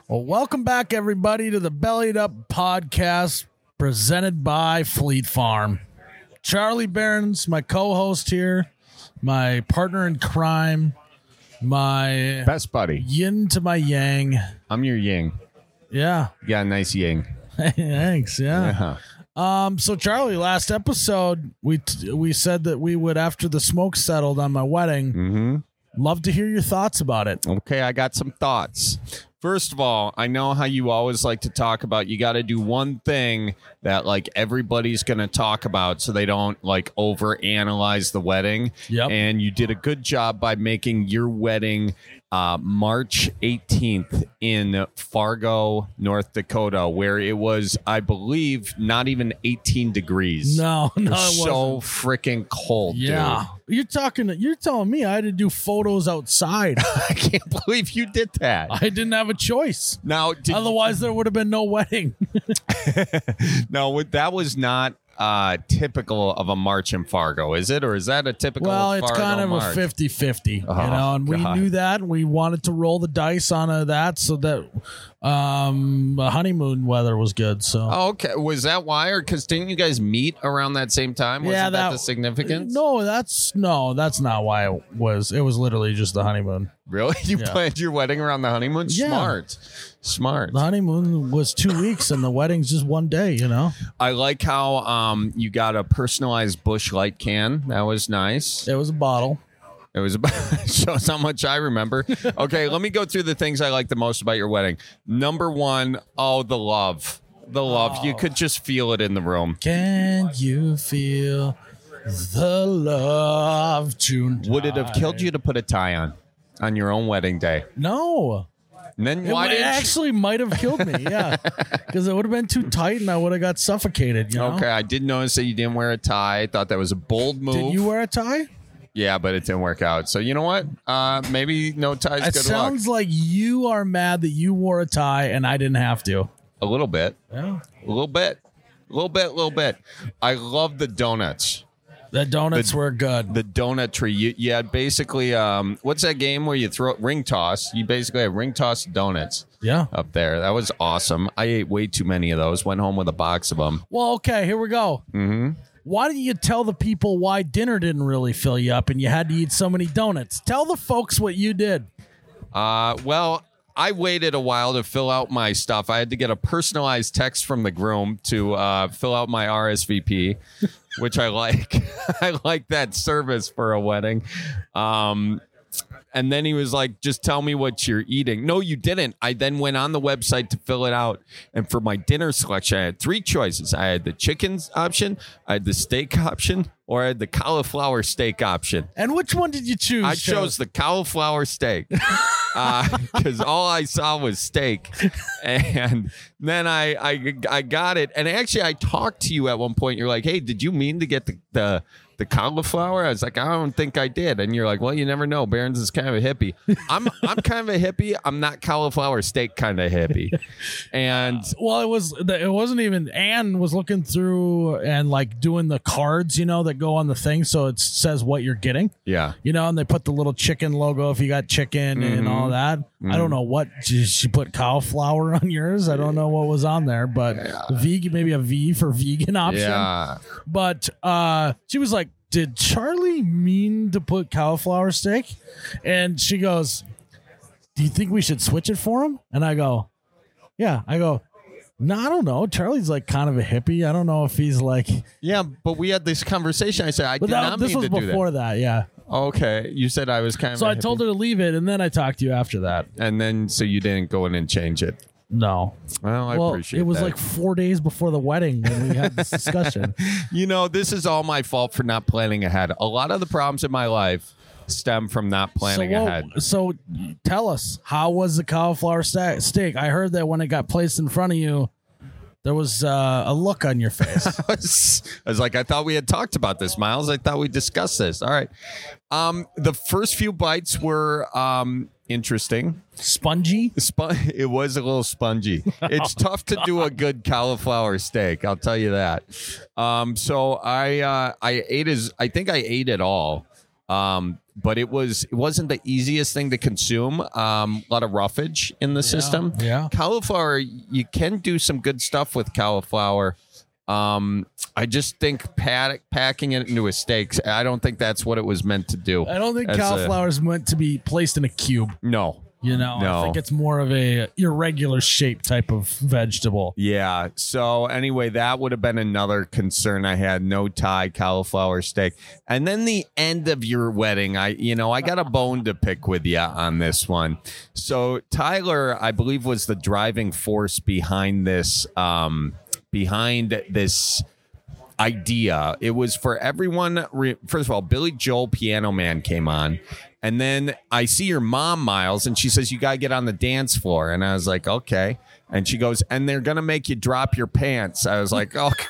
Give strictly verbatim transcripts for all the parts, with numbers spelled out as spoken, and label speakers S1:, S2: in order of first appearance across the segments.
S1: Well, welcome back, everybody, to the Bellied Up podcast presented by Fleet Farm. Charlie Behrens, my co-host here, my partner in crime, my
S2: best buddy,
S1: yin to my yang.
S2: I'm your yin.
S1: Yeah.
S2: Yeah, nice yin.
S1: Thanks. Yeah. yeah. Um. So, Charlie, last episode we t- we said that we would, after the smoke settled on my wedding,
S2: mm-hmm.
S1: love to hear your thoughts about it.
S2: Okay, I got some thoughts. First of all, I know how you always like to talk about you got to do one thing that like everybody's going to talk about so they don't like overanalyze the wedding.
S1: Yep.
S2: And you did a good job by making your wedding uh, March eighteenth in Fargo, North Dakota, where it was, I believe, not even eighteen degrees.
S1: No, no, it, it
S2: was so freaking cold.
S1: Yeah.
S2: Dude.
S1: You're talking, you're telling me I had to do photos outside.
S2: I can't believe you did that.
S1: I didn't have a choice.
S2: Now, did
S1: otherwise there would have been no wedding.
S2: No, that was not uh, typical of a March in Fargo, is it? Or is that a typical
S1: Well, it's
S2: Fargo
S1: kind of
S2: March?
S1: a fifty-fifty,
S2: Oh,
S1: you know, and we
S2: God.
S1: knew that. And we wanted to roll the dice on uh, that so that um, the honeymoon weather was good. So,
S2: Oh, okay. Was that why? Or because didn't you guys meet around that same time? Wasn't
S1: yeah,
S2: that,
S1: that
S2: the significance?
S1: No, that's no, that's not why it was. It was literally just the honeymoon.
S2: Really? You
S1: Yeah.
S2: planned your wedding around the honeymoon?
S1: Yeah.
S2: Smart. Smart.
S1: The honeymoon was two weeks and the wedding's just one day, you know?
S2: I like how um, you got a personalized Busch Light can. That was nice.
S1: It was a bottle.
S2: It was about shows how much I remember. Okay, let me go through the things I like the most about your wedding. Number one, oh, the love. The love.
S1: Oh.
S2: You could just feel it in the room.
S1: Can you feel the love tonight?
S2: Would it have killed you to put a tie on on your own wedding day?
S1: No.
S2: And then
S1: It
S2: why
S1: might-
S2: did
S1: actually might have killed me, yeah. Because it would have been too tight and I would have got suffocated, you know?
S2: Okay, I did notice that you didn't wear a tie. I thought that was a bold move.
S1: Did you wear a tie?
S2: Yeah, but it didn't work out. So you know what? Uh, maybe no ties.
S1: It
S2: Good
S1: sounds
S2: luck.
S1: like you are mad that you wore a tie and I didn't have to.
S2: A little bit.
S1: Yeah.
S2: A little bit. A little bit. A little bit. I love the donuts.
S1: The donuts
S2: The-
S1: were good.
S2: The donut tree. You, you had basically, um, what's that game where you throw ring toss? You basically have ring toss donuts
S1: Yeah.
S2: up there. That was awesome. I ate way too many of those. Went home with a box of them.
S1: Well, okay, here we go.
S2: Mm-hmm.
S1: Why didn't you tell the people why dinner didn't really fill you up and you had to eat so many donuts? Tell the folks what you did.
S2: Uh, well, I waited a while to fill out my stuff. I had to get a personalized text from the groom to uh, fill out my R S V P, which I like. I like that service for a wedding. Um, and then he was like, just tell me what you're eating. No, you didn't. I then went on the website to fill it out. And for my dinner selection, I had three choices. I had the chicken option, I had the steak option, or I had the cauliflower steak option.
S1: And which one did you choose?
S2: I chose the cauliflower steak because uh, all I saw was steak. And then I, I I got it. And actually, I talked to you at one point. You're like, hey, did you mean to get the, the, the cauliflower? I was like, I don't think I did. And you're like, well, you never know. Behrens is kind of a hippie. I'm I'm kind of a hippie. I'm not cauliflower steak kind of hippie. And
S1: Well, it was. It wasn't even. Anne was looking through and like doing the cards, you know, that go on the thing, so it says what you're getting.
S2: yeah.
S1: You know, and they put the little chicken logo if you got chicken and all that. I don't know what did she put cauliflower on yours. I don't know what was on there, but vegan, maybe a V for vegan option.
S2: Yeah.
S1: But uh, she was like, "Did Charlie mean to put cauliflower steak?" And she goes, "Do you think we should switch it for him?" And I go, "Yeah." I go, "No, I don't know. Charlie's like kind of a hippie. I don't know if he's like."
S2: Yeah, but we had this conversation. I said, I
S1: But
S2: did
S1: that,
S2: not
S1: this
S2: mean
S1: was
S2: to do that.
S1: before that, yeah.
S2: Okay. You said I was kind of
S1: So
S2: a
S1: I told
S2: hippie.
S1: her to leave it, and then I talked to you after that.
S2: And then, so you didn't go in and change it.
S1: No.
S2: Well, I
S1: well,
S2: appreciate
S1: it was
S2: that.
S1: like four days before the wedding when we had this discussion.
S2: You know, this is all my fault for not planning ahead. A lot of the problems in my life stem from not planning
S1: so, what-
S2: ahead.
S1: so tell us, how was the cauliflower sta- steak? I heard that when it got placed in front of you, there was uh, a look on your face.
S2: I was, I was like, I thought we had talked about this, Miles. I thought we discussed this. All right. Um, the first few bites were um, interesting.
S1: Spongy?
S2: Spon- it was a little spongy. It's tough to do a good cauliflower steak. I'll tell you that. Um, so I uh, I ate as I think I ate it all. Um, but it was it wasn't the easiest thing to consume. Um, a lot of roughage in the system.
S1: yeah.
S2: Cauliflower, you can do some good stuff with cauliflower. Um, I just think pack, packing it into a steak, I don't think that's what it was meant to do.
S1: I don't think
S2: As a-
S1: cauliflower is meant to be placed in a cube.
S2: No.
S1: You know,
S2: No.
S1: I think it's more of a irregular shape type of vegetable.
S2: Yeah. So anyway, that would have been another concern I had. No Thai cauliflower steak. And then the end of your wedding, I, you know, I got a bone to pick with you on this one. So Tyler, I believe, was the driving force behind this, um, behind this idea. It was for everyone. Re- First of all, Billy Joel Piano Man came on. And then I see your mom, Miles, and she says, you got to get on the dance floor. And I was like, okay. And she goes, and they're going to make you drop your pants. I was like, oh,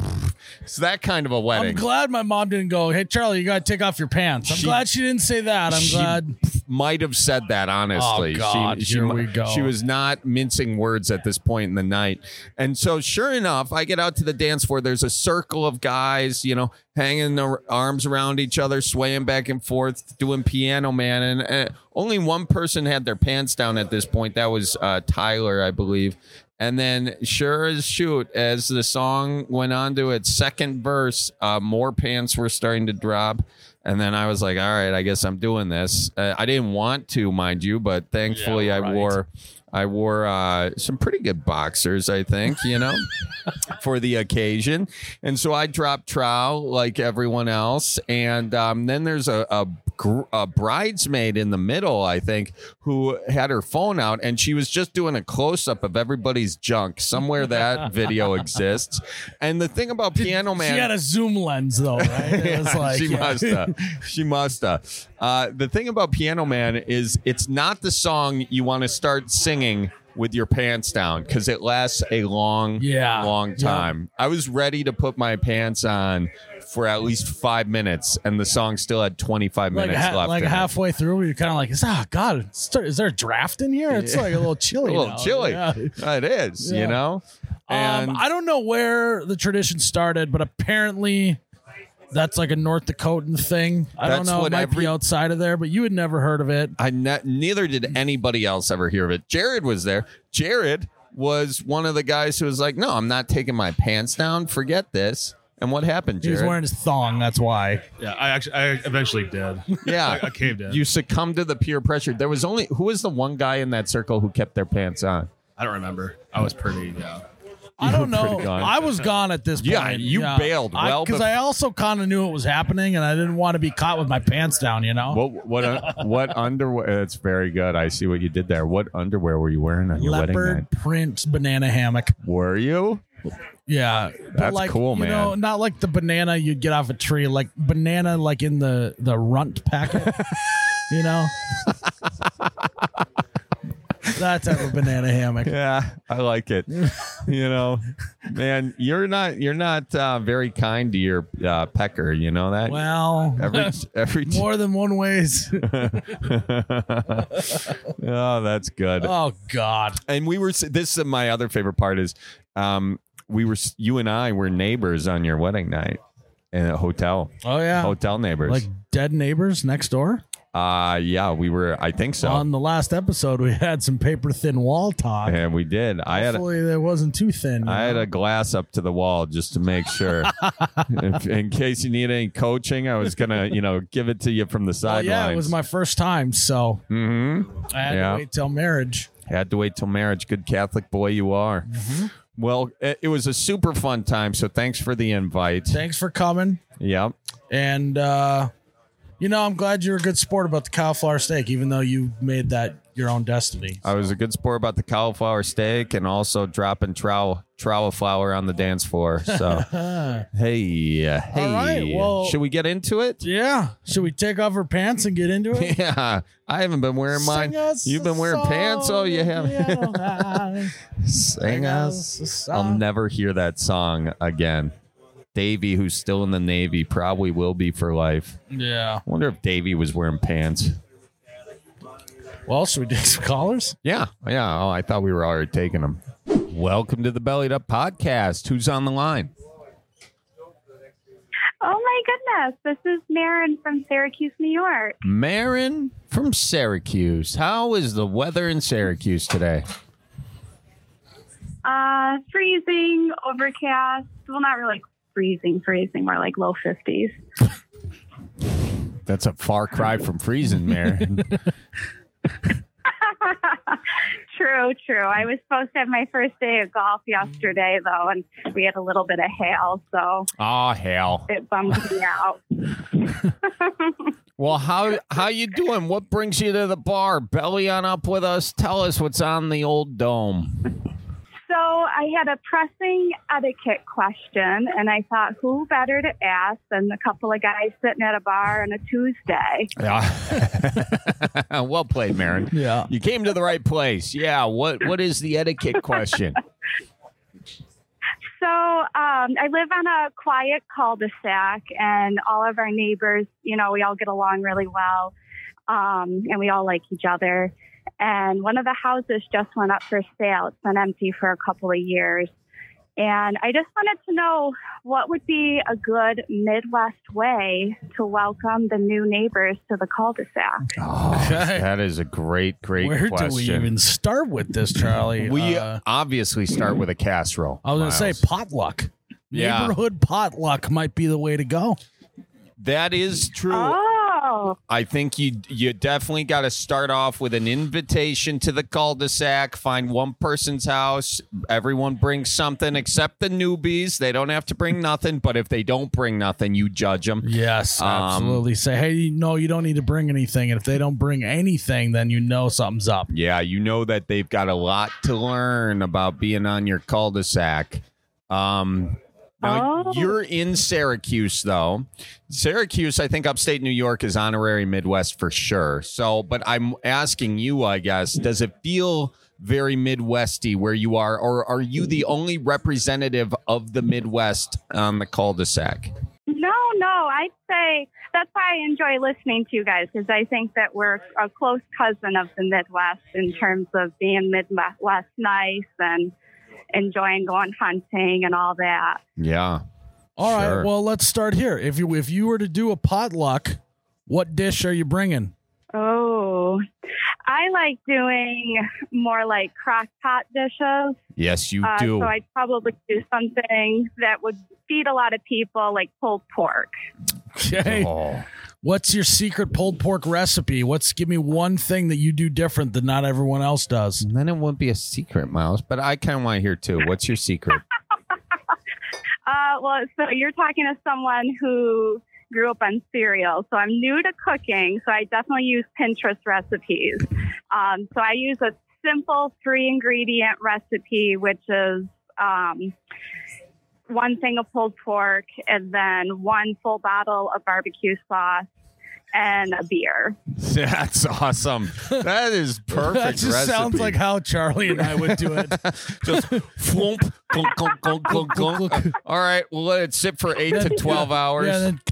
S2: it's that kind of a wedding.
S1: I'm glad my mom didn't go, hey, Charlie, you got to take off your pants. I'm
S2: She-
S1: glad she didn't say that. I'm
S2: She
S1: glad.
S2: might have said that, honestly.
S1: Oh, God,
S2: she, she,
S1: here we go.
S2: She was not mincing words at this point in the night. And so, sure enough, I get out to the dance floor. There's a circle of guys, you know, hanging their arms around each other, swaying back and forth, doing Piano Man. And uh, only one person had their pants down at this point. That was uh, Tyler, I believe. And then, sure as shoot, as the song went on to its second verse, uh, more pants were starting to drop. And then I was like, all right, I guess I'm doing this. Uh, I didn't want to, mind you, but thankfully
S1: Yeah,
S2: I
S1: right.
S2: wore I wore uh, some pretty good boxers, I think, you know, for the occasion. And so I dropped trowel like everyone else. And um, then there's a, a, gr- a bridesmaid in the middle, I think, who had her phone out and she was just doing a close up of everybody's junk. Somewhere that video exists. And the thing about Piano Man.
S1: She had a zoom lens, though, right? It was
S2: Yeah,
S1: like,
S2: she
S1: yeah.
S2: must have. She must have. Uh, the thing about Piano Man is it's not the song you want to start singing with your pants down because it lasts a long,
S1: Yeah.
S2: long
S1: Yeah.
S2: time. I was ready to put my pants on for at least five minutes, and the song still had twenty-five
S1: Like,
S2: minutes
S1: ha-
S2: left.
S1: like
S2: in it.
S1: halfway through, you're kind of like, is oh God, is there, is there a draft in here? It's like a little
S2: a
S1: chilly.
S2: little
S1: now.
S2: chilly.
S1: Yeah.
S2: It is,
S1: Yeah.
S2: you know. And
S1: Um, I don't know where the tradition started, but apparently that's like a North Dakotan thing. I don't
S2: That's
S1: know. It
S2: what
S1: might
S2: every-
S1: be outside of there, but you had never heard of it.
S2: I ne- neither did anybody else ever hear of it. Jared was there. Jared was one of the guys who was like, "No, I'm not taking my pants down. Forget this." And what happened,
S1: He was
S2: Jared?
S1: wearing his thong. That's why.
S3: Yeah, I actually, I eventually did.
S2: yeah,
S3: I, I caved in.
S2: you succumbed to the peer pressure. There was only who was the one guy in that circle who kept their pants on.
S3: I don't remember. I was pretty. Yeah.
S1: I don't
S2: were pretty
S1: know.
S2: gone.
S1: I was gone at this point.
S2: Yeah, you bailed well
S1: because
S2: bef-
S1: I also kind of knew it was happening, and I didn't want to be caught with my pants down. You know,
S2: What what uh, what underwear? That's very good. I see what you did there. What underwear were you wearing on your wedding
S1: leopard
S2: night?
S1: print banana hammock.
S2: Were you?
S1: Yeah, but
S2: That's
S1: like,
S2: cool,
S1: you know,
S2: man.
S1: not like the banana you'd get off a tree, like banana, like in the the runt packet. You know, that type of banana hammock.
S2: Yeah, I like it. You know, man, you're not you're not uh, very kind to your uh, pecker. You know that.
S1: Well,
S2: every every.
S1: more than one ways.
S2: Oh, that's good.
S1: Oh God.
S2: And we were. This is my other favorite part is, um, we were you and I were neighbors on your wedding night in a hotel.
S1: Oh yeah.
S2: Hotel neighbors.
S1: Like dead neighbors next door.
S2: uh yeah, we were. I think so.
S1: On the last episode, we had some paper thin wall talk.
S2: and we did. I had. A,
S1: Hopefully, it wasn't too thin. you
S2: I had
S1: know?
S2: a glass up to the wall just to make sure, if, in case you need any coaching. I was gonna, you know, give it to you from the
S1: Well,
S2: sidelines.
S1: yeah, it was my first time, so
S2: Mm-hmm.
S1: I had
S2: Yeah.
S1: to wait till marriage.
S2: Had to wait till marriage. Good Catholic boy you are.
S1: Mm-hmm.
S2: Well, it, it was a super fun time. So thanks for the invite.
S1: Thanks for coming,
S2: Yep.
S1: and uh, you know, I'm glad you're a good sport about the cauliflower steak, even though you made that your own destiny.
S2: I was a good sport about the cauliflower steak and also dropping trowel trowel flour on the dance floor. So hey, uh, hey,
S1: right, well-
S2: should we get into it?
S1: Yeah. Should we take off our pants and get into it?
S2: Yeah, I haven't been wearing mine.
S1: Sing us
S2: You've been
S1: a
S2: wearing pants. Oh, you
S1: song,
S2: have. Sing us.
S1: us a
S2: I'll
S1: song.
S2: never hear that song again. Davey, who's still in the Navy, probably will be for life.
S1: Yeah.
S2: I wonder if Davey was wearing pants.
S1: Well, should we do some callers?
S2: Yeah, yeah. Oh, I thought we were already taking them. Welcome to the Bellied Up Podcast. Who's on the line?
S4: Oh my Yes, this is Maren from Syracuse, New York.
S2: Maren from Syracuse. How is the weather in Syracuse today?
S4: Uh, freezing, overcast. Well, not really freezing, freezing, more like low fifties.
S2: That's a far cry from freezing, Maren.
S4: True, true. I was supposed to have my first day of golf yesterday, though, and we had a little bit of hail, so
S2: Oh, hell.
S4: it bummed me out.
S2: Well, how how you doing? What brings you to the bar? Belly on up with us. Tell us what's on the old dome.
S4: So I had a pressing etiquette question, and I thought, who better to ask than a couple of guys sitting at a bar on a Tuesday?
S2: Yeah. Well played, Maren.
S1: Yeah.
S2: You came to the right place. Yeah. What What is the etiquette question?
S4: So um, I live on a quiet cul-de-sac, and all of our neighbors, you know, we all get along really well, um, and we all like each other. And one of the houses just went up for sale. It's been empty for a couple of years. And I just wanted to know what would be a good Midwest way to welcome the new neighbors to the cul-de-sac.
S2: Oh,
S1: Okay.
S2: that is a great, great
S1: Where
S2: question.
S1: do we even start with this, Charlie?
S2: We
S1: Uh,
S2: obviously start with a casserole.
S1: I was going to say
S2: Miles.
S1: potluck.
S2: Yeah.
S1: Neighborhood potluck might be the way to go.
S2: That is true.
S4: Oh,
S2: I think you you definitely got to start off with an invitation to the cul-de-sac. Find one person's house. Everyone brings something except the newbies. They don't have to bring nothing, but if they don't bring nothing, you judge them.
S1: Yes,
S2: Um,
S1: absolutely. Say, hey, no, you don't need to bring anything. And if they don't bring anything, then you know something's up.
S2: Yeah, you know that they've got a lot to learn about being on your cul-de-sac. Um, now,
S4: Oh.
S2: you're in Syracuse, though. Syracuse, I think upstate New York is honorary Midwest for sure. So, but I'm asking you, I guess, does it feel very Midwesty where you are, or are you the only representative of the Midwest on the cul-de-sac?
S4: no, no. I'd say that's why I enjoy listening to you guys, because I think that we're a close cousin of the Midwest in terms of being Midwest nice and enjoying going hunting and all that.
S2: Yeah.
S1: All right.
S2: Sure.
S1: Well, let's start here. If you if you were to do a potluck, what dish are you bringing?
S4: Oh, I like doing more like crock pot dishes.
S2: Yes, you
S4: Uh,
S2: do.
S4: so I'd probably do something that would feed a lot of people, like pulled pork.
S1: Okay.
S2: Oh.
S1: What's your secret pulled pork recipe? What's give me one thing that you do different that not everyone else does?
S2: Then it wouldn't be a secret, Miles, but I kind of want to hear too. What's your secret?
S4: Uh, well, so you're talking to someone who grew up on cereal. So I'm new to cooking, so I definitely use Pinterest recipes. Um, so I use a simple three ingredient recipe, which is um, one thing of pulled pork and then one full bottle of barbecue sauce and a beer.
S2: That's awesome. That is perfect.
S1: That just
S2: recipe.
S1: sounds like how Charlie and I would do it.
S2: just flump, clunk, clunk, clunk, clunk, clunk. All right, we'll let it sit for eight to twelve hours.
S1: Yeah, then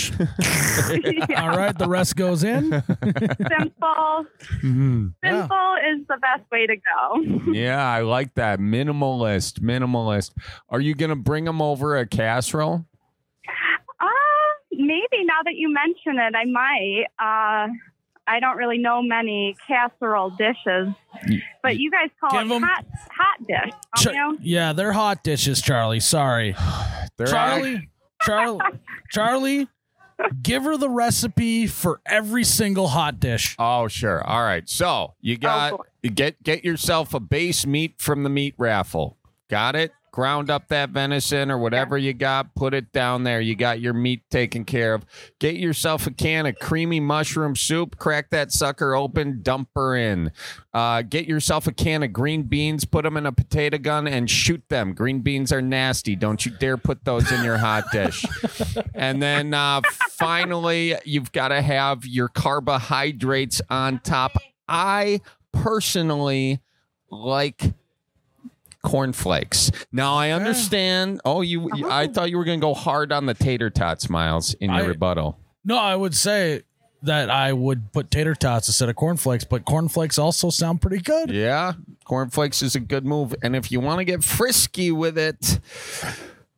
S1: all right, the rest goes in.
S4: Simple.
S1: Mhm. Yeah.
S4: Simple is the best way to go.
S2: Yeah, I like that. Minimalist, minimalist. Are you going to bring them over a casserole?
S4: Uh, maybe now that you mention it, I might. Uh, I don't really know many casserole dishes, but you guys call
S1: Give
S4: it
S1: 'em-
S4: hot, hot dish,
S1: Ch-
S4: don't you?
S1: yeah, they're hot dishes, Charlie. Sorry.
S2: They're
S1: Charlie, Charlie, Charlie, give her the recipe for every single hot dish.
S2: Oh, sure. All right. So you got
S4: boy.
S2: you get get yourself a base meat from the meat raffle. Got it? Ground up that venison or whatever you got. Put it down there. You got your meat taken care of. Get yourself a can of creamy mushroom soup. Crack that sucker open. Dump her in. Uh, get yourself a can of green beans. Put them in a potato gun and shoot them. Green beans are nasty. Don't you dare put those in your hot dish. And then uh, finally, you've got to have your carbohydrates on top. I personally like cornflakes. Now I understand. Oh, you! you- I thought you were going to go hard on the tater tots, Miles, in your
S1: I-
S2: rebuttal.
S1: No, I would say that I would put tater tots instead of cornflakes, but cornflakes also sound pretty good.
S2: Yeah, cornflakes is a good move, and if you want to get frisky with it,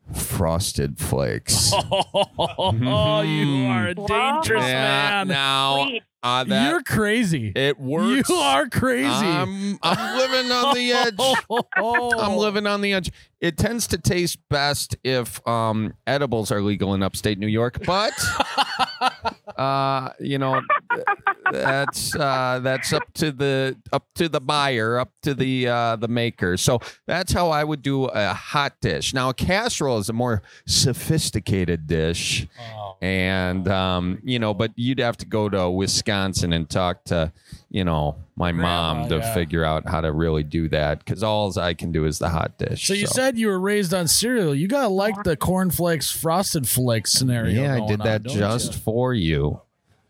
S2: Frosted Flakes.
S1: Oh, you are a dangerous
S2: Yeah,
S1: man.
S2: now
S4: Sweet.
S2: uh, that
S1: You're crazy.
S2: it works.
S1: You are crazy.
S2: I'm, I'm living on the edge. I'm living on the edge. It tends to taste best if um, edibles are legal in upstate New York, but uh, you know that's uh, that's up to the up to the buyer, up to the uh, the maker. So that's how I would do a hot dish. Now a casserole is a more sophisticated dish,
S1: Oh.
S2: and um, you know, but you'd have to go to Wisconsin and talk to you know my
S1: Grandma,
S2: mom to
S1: yeah.
S2: figure out how to really do that because all I can do is the hot dish.
S1: So you said you were raised on cereal. You gotta like the cornflakes, frosted flakes scenario.
S2: yeah, I
S1: going
S2: did
S1: on,
S2: that
S1: don't
S2: just
S1: you?
S2: for you.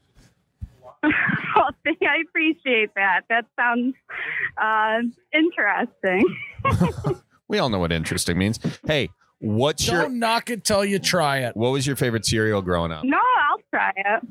S4: Well, I appreciate that. That sounds uh, interesting.
S2: We all know what interesting means. Hey, what's
S1: Don't
S2: your
S1: knock it till you try it.
S2: what was your favorite cereal growing up?
S4: No, I'll try it.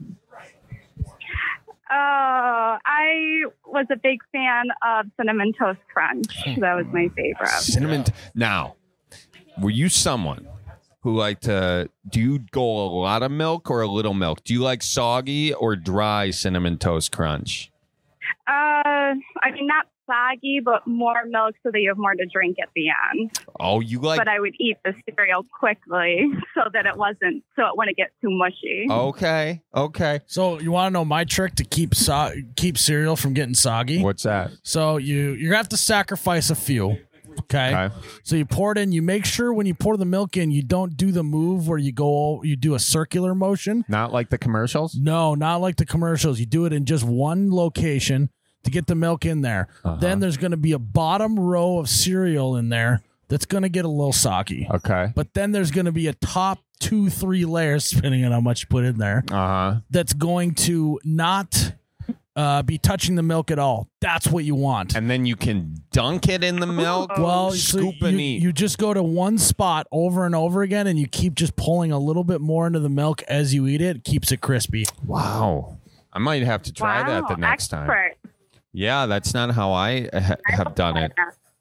S4: Uh, I was a big fan of Cinnamon Toast Crunch. That was my favorite.
S2: Cinnamon. T- now, were you someone who liked to? Do you go a lot of milk or a little milk? Do you like soggy or dry cinnamon toast crunch?
S4: Uh, I mean, not soggy, but more milk so that you have more to drink at the end.
S2: Oh, you like?
S4: But I would eat the cereal quickly so that it wasn't, so it wouldn't get too mushy.
S2: Okay, okay.
S1: So you want to know my trick to keep so- keep cereal from getting soggy?
S2: What's that?
S1: So you you're gonna have to sacrifice a few. Okay?
S2: Okay.
S1: So you pour it in. You make sure when you pour the milk in, you don't do the move where you go you do a circular motion.
S2: Not like the commercials.
S1: No, not like the commercials. You do it in just one location to get the milk in there.
S2: Uh-huh.
S1: Then there's going to be a bottom row of cereal in there that's going to get a little soggy.
S2: Okay.
S1: But then there's going to be a top two, three layers, depending on how much you put in there,
S2: Uh huh.
S1: that's going to not uh, be touching the milk at all. That's what you want.
S2: And then you can dunk it in the milk.
S1: Well, so
S2: scoop
S1: you,
S2: and eat.
S1: you just go to one spot over and over again, and you keep just pulling a little bit more into the milk as you eat it. It keeps it crispy.
S2: Wow. I might have to try
S4: wow,
S2: that the next time.
S4: expert.
S2: Yeah, that's not how I ha- have done it.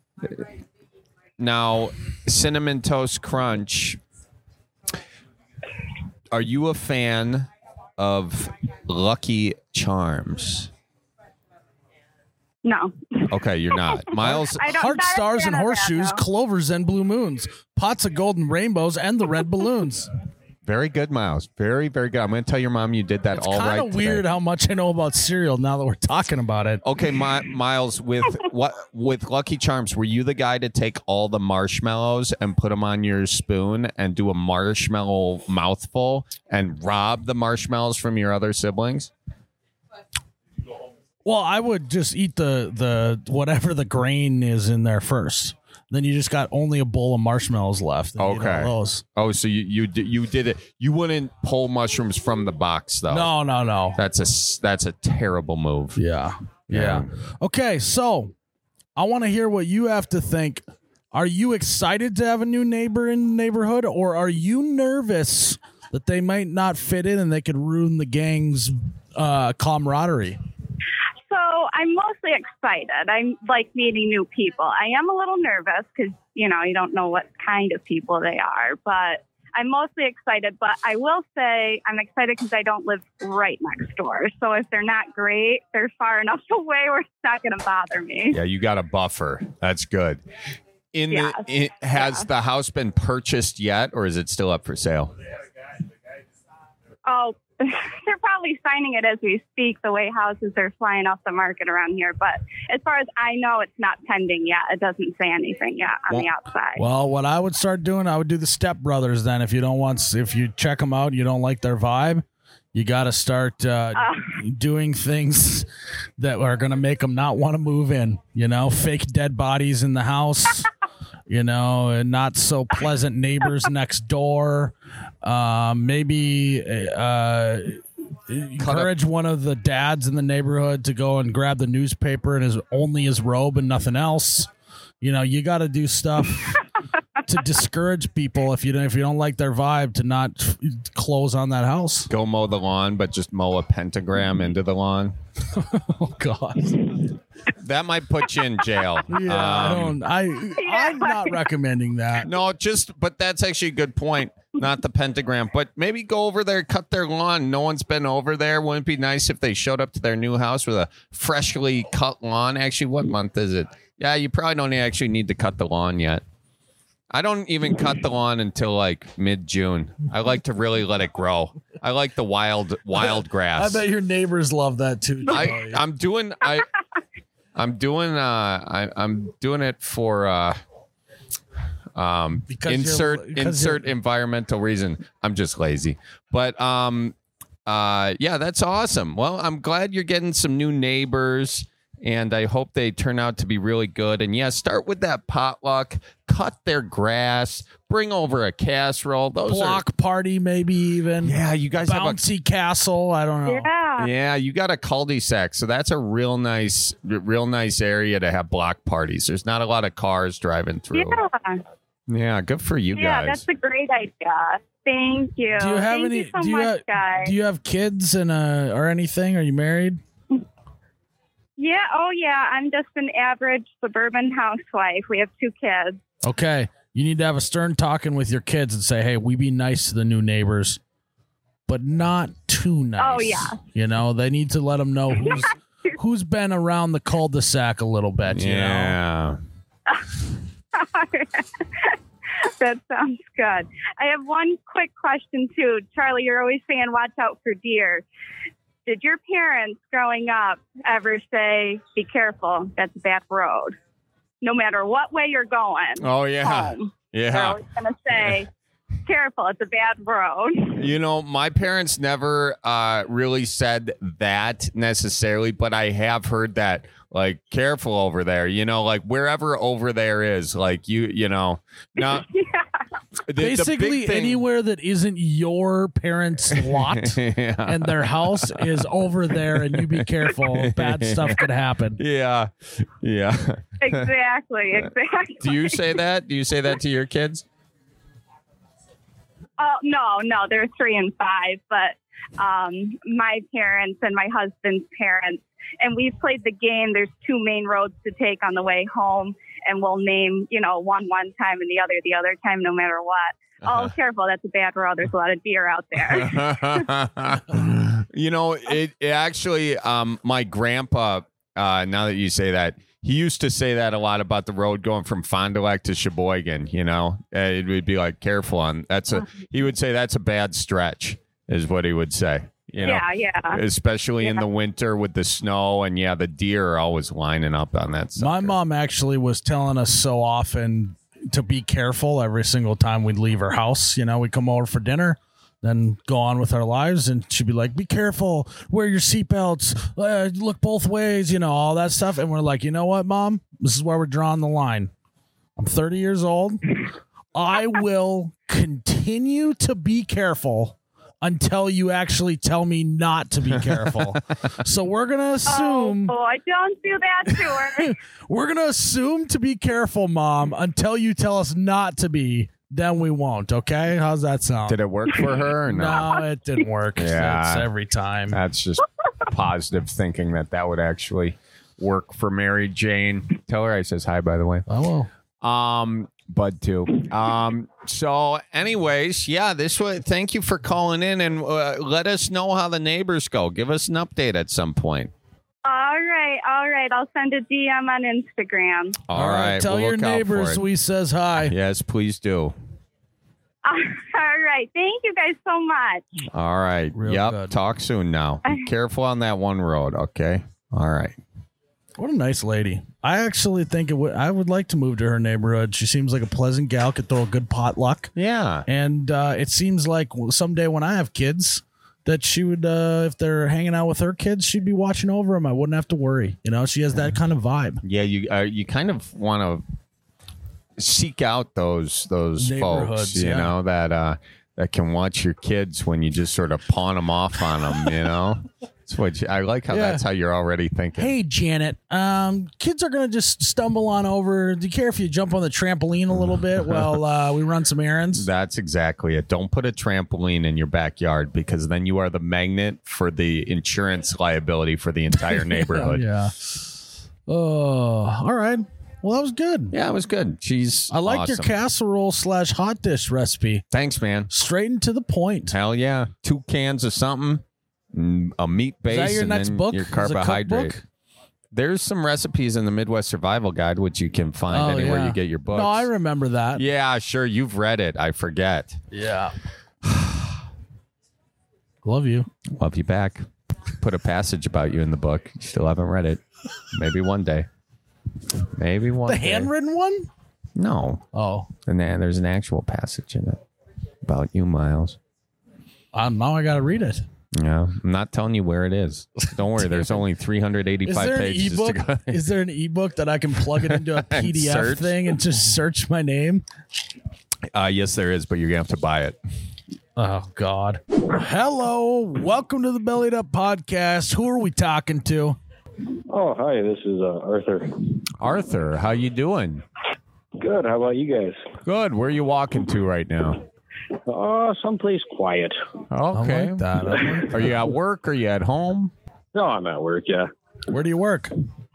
S2: Now, Cinnamon Toast Crunch. Are you a fan of Lucky Charms?
S4: No.
S2: Okay, you're not. Miles,
S4: I don't,
S1: Heart
S4: not a
S1: stars
S4: fan
S1: and
S4: of
S1: horseshoes,
S4: that, though.
S1: clovers and blue moons, pots of golden rainbows, and the red balloons.
S2: very good, Miles. Very, very good. I'm going to tell your mom you did that
S1: It's
S2: all
S1: kind
S2: right
S1: of weird
S2: today.
S1: how much I know about cereal now that we're talking about it.
S2: Okay, My, Miles, with what with Lucky Charms, were you the guy to take all the marshmallows and put them on your spoon and do a marshmallow mouthful and rob the marshmallows from your other siblings?
S1: Well, I would just eat the the whatever the grain is in there first. Then you just got only a bowl of marshmallows left. and eat all
S2: Okay.
S1: those.
S2: Oh, so you you di- you did it. You wouldn't pull mushrooms from the box though.
S1: No, no, no.
S2: That's a s- that's a terrible move.
S1: Yeah. Yeah.
S2: Yeah.
S1: Okay, so I want to hear what you have to think. Are you excited to have a new neighbor in the neighborhood, or are you nervous that they might not fit in and they could ruin the gang's uh, camaraderie?
S4: So I'm mostly excited. I like meeting new people. I am a little nervous because, you know, you don't know what kind of people they are, but I'm mostly excited. But I will say I'm excited because I don't live right next door. So if they're not great, they're far enough away where it's not going to bother me.
S2: Yeah, you got a buffer. That's good. In
S4: Yes.
S2: the it, has
S4: Yeah.
S2: the house been purchased yet, or is it still up for sale?
S4: Oh, they're probably signing it as we speak, the way houses are flying off the market around here. But as far as I know, it's not pending yet. It doesn't say anything yet on the outside.
S1: Well, what I would start doing, I would do the Step Brothers then. If you don't want, if you check them out and you don't like their vibe, you got to start uh, doing things that are going to make them not want to move in. You know, fake dead bodies in the house. You know, and not so pleasant neighbors next door. Um, maybe uh, encourage one of the dads in the neighborhood to go and grab the newspaper and his only his robe and nothing else. You know, you got to do stuff to discourage people if you don't if you don't like their vibe to not close on that house.
S2: Go mow the lawn, but just mow a pentagram into the lawn.
S1: Oh God.
S2: That might put you in jail.
S1: Yeah, I
S2: Um,
S1: don't. I I'm not recommending that.
S2: No, just but that's actually a good point. Not the pentagram, but maybe go over there, cut their lawn. No one's been over there. Wouldn't it be nice if they showed up to their new house with a freshly cut lawn? Actually, what month is it? Yeah, you probably don't actually need to cut the lawn yet. I don't even cut the lawn until like mid-June. I like to really let it grow. I like the wild wild grass.
S1: I bet your neighbors love that too.
S2: I,
S1: Joey.
S2: I'm doing I I'm doing uh I, I'm doing it for uh um
S1: Because you're-
S2: insert
S1: because
S2: insert
S1: you're-
S2: environmental reason. I'm just lazy. But um uh yeah, that's awesome. Well, I'm glad you're getting some new neighbors. And I hope they turn out to be really good. And yeah, start with that potluck. Cut their grass. Bring over a casserole. Those
S1: block party, maybe even.
S2: are yeah. You guys have a
S1: Bouncy castle. I don't know.
S4: Yeah.
S2: yeah. You got a cul-de-sac, so that's a real nice, real nice area to have block parties. There's not a lot of cars driving through.
S4: Yeah.
S2: Yeah, good for you
S4: Yeah,
S2: guys.
S4: that's a great idea. Thank you.
S1: Do you have
S4: Thank
S1: any?
S4: you so
S1: do you
S4: much,
S1: have?
S4: guys.
S1: Do you have kids and uh or anything? Are you married?
S4: Yeah, oh yeah, I'm just an average suburban housewife. We have two kids.
S1: Okay. You need to have a stern talking with your kids and say, hey, we be nice to the new neighbors, but not too nice.
S4: Oh, yeah.
S1: You know, they need to let them know who's who's been around the cul-de-sac a little bit, you know?
S2: yeah.
S4: That sounds good. I have one quick question too. Charlie, you're always saying watch out for deer. Did your parents growing up ever say, be careful, that's a bad road? No matter what way you're going
S2: Oh yeah.
S4: home, they're
S2: Yeah.
S4: always going to say, careful, it's a bad road.
S2: You know, my parents never uh, really said that necessarily, but I have heard that, like, careful over there, you know, like wherever over there is, like you, you know, now
S4: Yeah.
S2: the, the
S1: Basically,
S2: big thing-
S1: anywhere that isn't your parents' lot
S2: yeah.
S1: and their house is over there, and you be careful. Bad stuff could happen.
S2: yeah. Yeah.
S4: Exactly, exactly.
S2: Do you say that? Do you say that to your kids?
S4: Oh, no, no, they're three and five, but um, my parents and my husband's parents, and we've played the game. There's two main roads to take on the way home, and we'll name, you know, one one time and the other the other time, no matter what.
S2: Uh-huh.
S4: Oh, careful, that's a bad road. There's a lot of deer out there.
S2: You know, it, it actually, um, my grandpa, uh, now that you say that, he used to say that a lot about the road going from Fond du Lac to Sheboygan, you know, Uh, it would be like, careful on that's a, he would say that's a bad stretch is what he would say, you know,
S4: yeah, yeah.
S2: especially in
S4: Yeah.
S2: the winter with the snow. And yeah, the deer are always lining up on that sucker.
S1: My mom actually was telling us so often to be careful every single time we'd leave her house. You know, we'd come over for dinner, then go on with our lives, and she'd be like, be careful, wear your seatbelts, uh, look both ways, you know, all that stuff. And we're like, you know what, Mom? This is where we're drawing the line. I'm thirty years old. I will continue to be careful until you actually tell me not to be careful. So we're going to
S4: Oh,
S1: assume...
S4: boy, don't do that to her.
S1: We're going to assume to be careful, Mom, until you tell us not to be. Then we won't, okay? How's that sound?
S2: Did it work for her or no?
S1: No, it didn't work.
S2: Yeah.
S1: It's every time.
S2: That's just positive thinking that that would actually work for Mary Jane. Tell her I says hi, by the way.
S1: Oh, well.
S2: Um, Bud too. Um, so anyways, yeah, this way, thank you for calling in and uh, let us know how the neighbors go. Give us an update at some point.
S4: All right, all right. I'll send a D M on Instagram.
S2: All right.
S1: Tell
S2: we'll
S1: your
S2: look out for
S1: neighbors
S2: it.
S1: we says hi.
S2: Yes, please do.
S4: All right. Thank you guys so much.
S2: All right.
S1: Real
S2: yep.
S1: good.
S2: Talk soon now. Be careful on that one road. Okay. All right.
S1: What a nice lady. I actually think it would. I would like to move to her neighborhood. She seems like a pleasant gal, could throw a good potluck.
S2: Yeah.
S1: And uh, it seems like someday when I have kids, that she would, uh, if they're hanging out with her kids, she'd be watching over them. I wouldn't have to worry. You know, she has that kind of vibe.
S2: Yeah. You uh, you kind of want to seek out those those folks,
S1: Neighborhoods,
S2: you
S1: yeah.
S2: know, that uh, that can watch your kids when you just sort of pawn them off on them. You know. That's what you, I like how
S1: Yeah.
S2: that's how you're already thinking.
S1: Hey, Janet, um, kids are going to just stumble on over. Do you care if you jump on the trampoline a little bit while uh, we run some errands?
S2: That's exactly it. Don't put a trampoline in your backyard because then you are the magnet for the insurance liability for the entire neighborhood.
S1: Yeah. Oh, all right. Well, that was good.
S2: Yeah, it was good. She's
S1: I like your
S2: awesome.
S1: casserole slash hot dish recipe.
S2: Thanks, man.
S1: Straight and to the point.
S2: Hell yeah. Two cans of something, mm, a meat base,
S1: Is that your
S2: and
S1: next
S2: then
S1: book?
S2: your
S1: Is it
S2: carbohydrate.
S1: cookbook?
S2: There's some recipes in the Midwest Survival Guide, which you can find
S1: Oh,
S2: anywhere
S1: yeah.
S2: you get your books.
S1: No, I remember that.
S2: Yeah, sure. You've read it. I forget.
S1: Yeah. Love you.
S2: Love you back. Put a passage about you in the book. You still haven't read it. Maybe one day. Maybe one
S1: The
S2: day.
S1: handwritten one?
S2: No.
S1: Oh.
S2: And then there's an actual passage in it about you, Miles.
S1: Uh, now I got to read it.
S2: Yeah. I'm not telling you where it is. Don't worry. There's only three hundred
S1: Is
S2: eighty-five
S1: there an
S2: pages
S1: ebook?
S2: to go.
S1: Is there an ebook that I can plug it into a P D F
S2: search?
S1: thing and just search my name?
S2: Uh, yes, there is, but you're going to have to buy it.
S1: Oh, God. Hello. Welcome to the Bellied Up Podcast. Who are we talking to?
S5: Oh, hi, this is uh, Arthur.
S2: Arthur, how you doing?
S5: Good, how about you guys?
S2: Good. Where are you walking to right now?
S5: Uh, someplace quiet.
S2: Okay.
S1: I like that. I like
S2: Are you at work? Are you at home?
S5: No, I'm at work, yeah.
S1: Where do you work?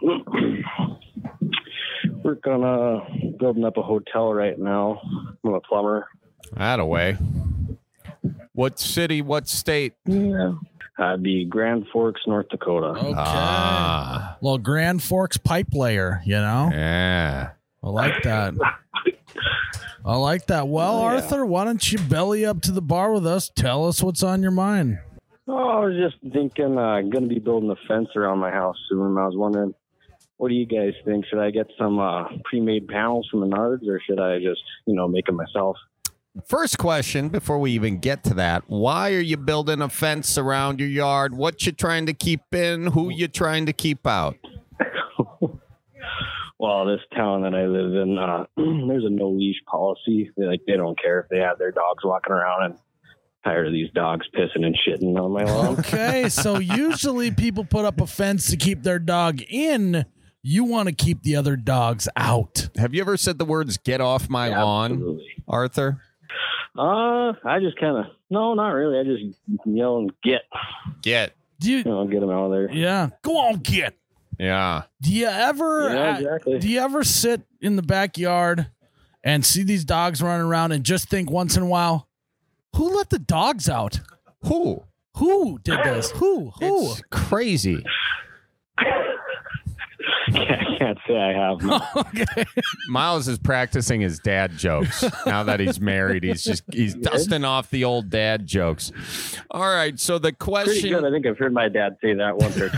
S5: We're gonna building up a hotel right now. I'm a plumber.
S2: Attaway. What city, what state?
S5: Yeah. I'd be Grand Forks, North Dakota.
S1: Okay.
S2: Ah.
S1: Well, Grand Forks pipe layer, you know?
S2: Yeah.
S1: I like that. I like that. Well,
S5: Yeah.
S1: Arthur, why don't you belly up to the bar with us? Tell us what's on your mind.
S5: Oh, I was just thinking uh, I'm going to be building a fence around my house soon. I was wondering, what do you guys think? Should I get some uh, pre-made panels from Menards, or should I just, you know, make them myself?
S2: First question, before we even get to that, why are you building a fence around your yard? What you trying to keep in? Who you trying to keep out?
S5: Well, this town that I live in, uh, there's a no leash policy. They, like, they don't care if they have their dogs walking around, and tired of these dogs pissing and shitting on my lawn.
S1: Okay, so usually people put up a fence to keep their dog in. You want to keep the other dogs out.
S2: Have you ever said the words "get off my lawn,"
S5: Absolutely.
S2: Arthur?
S5: Uh, I just kind of, no, not really. I just yell and get,
S2: Get.
S1: Do you?
S5: you know, get them out of there.
S1: Yeah. Go on, kid.
S2: Yeah.
S1: Do you ever?
S5: Yeah,
S1: uh,
S5: exactly.
S1: do you ever sit in the backyard and see these dogs running around and just think once in a while, who let the dogs out?
S2: Who?
S1: Who did this? Who? Who?
S2: It's crazy.
S5: I can't say I have. No.
S1: Okay.
S2: Miles is practicing his dad jokes. Now that he's married, he's just he's dusting off the old dad jokes. All right, so the
S5: Pretty
S2: question
S5: good. I think I've heard my dad say that once or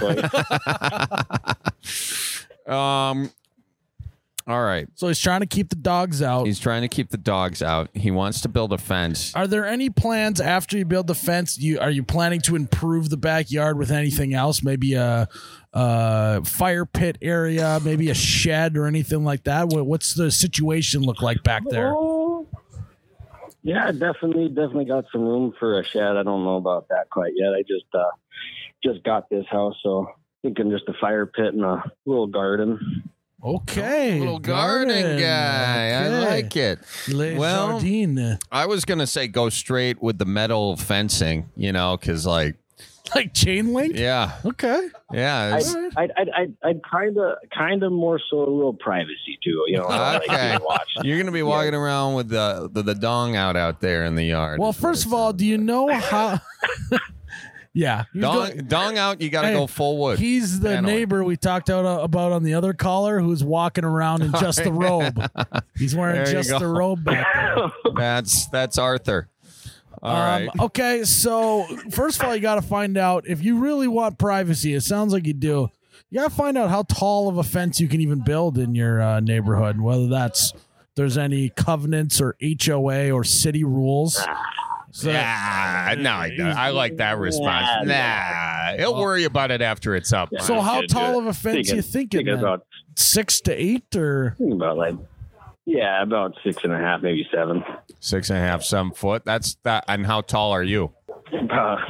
S5: twice.
S2: um all right.
S1: So he's trying to keep the dogs out.
S2: He's trying to keep the dogs out. He wants to build a fence.
S1: Are there any plans after you build the fence? You are you planning to improve the backyard with anything else? Maybe a, a fire pit area, maybe a shed or anything like that. What, what's the situation look like back there?
S5: Oh, yeah, definitely, definitely got some room for a shed. I don't know about that quite yet. I just, uh, just got this house, so thinking just a fire pit and a little garden.
S1: Okay,
S2: Little garden, guy. I
S1: Okay.
S2: like it.
S1: Le
S2: Well,
S1: Jardin.
S2: I was going to say go straight with the metal fencing, you know, because, like,
S1: Like chain link.
S2: yeah.
S1: Okay.
S2: Yeah.
S5: I'd,
S2: it's-
S5: I'd, I'd, I'd, I'd kind of, kind of more so a little privacy too. You know, I don't like
S2: Okay.
S5: being watched.
S2: You're going to be walking around with the, the, the dong out out there in the yard.
S1: Well,
S2: is what
S1: first
S2: it
S1: of all,
S2: sounds
S1: do you
S2: like.
S1: know how? Yeah, he's
S2: Dong,
S1: going-
S2: dong out, you got to
S1: Hey,
S2: go full wood.
S1: He's the
S2: Paneling.
S1: neighbor we talked out uh, about on the other caller who's walking around in just the robe. He's wearing
S2: There you
S1: just
S2: go.
S1: the robe back there.
S2: That's that's Arthur. All right.
S1: Um, okay, so first of all, you got to find out if you really want privacy. It sounds like you do. You got to find out how tall of a fence you can even build in your uh, neighborhood, whether that's there's any covenants or H O A or city rules. So,
S2: Yeah, no, I, I like that response. Nah, he'll worry about it after it's up.
S5: Yeah.
S1: so how
S5: Gonna do
S1: tall
S5: it.
S1: of a fence
S5: Thinking-
S1: you thinking?
S5: thinking
S1: then?
S5: about,
S1: Six to eight or
S5: thinking about like, yeah, about six and a half, maybe seven.
S2: Six and a half, some foot. That's that. And how tall are you?
S5: Uh,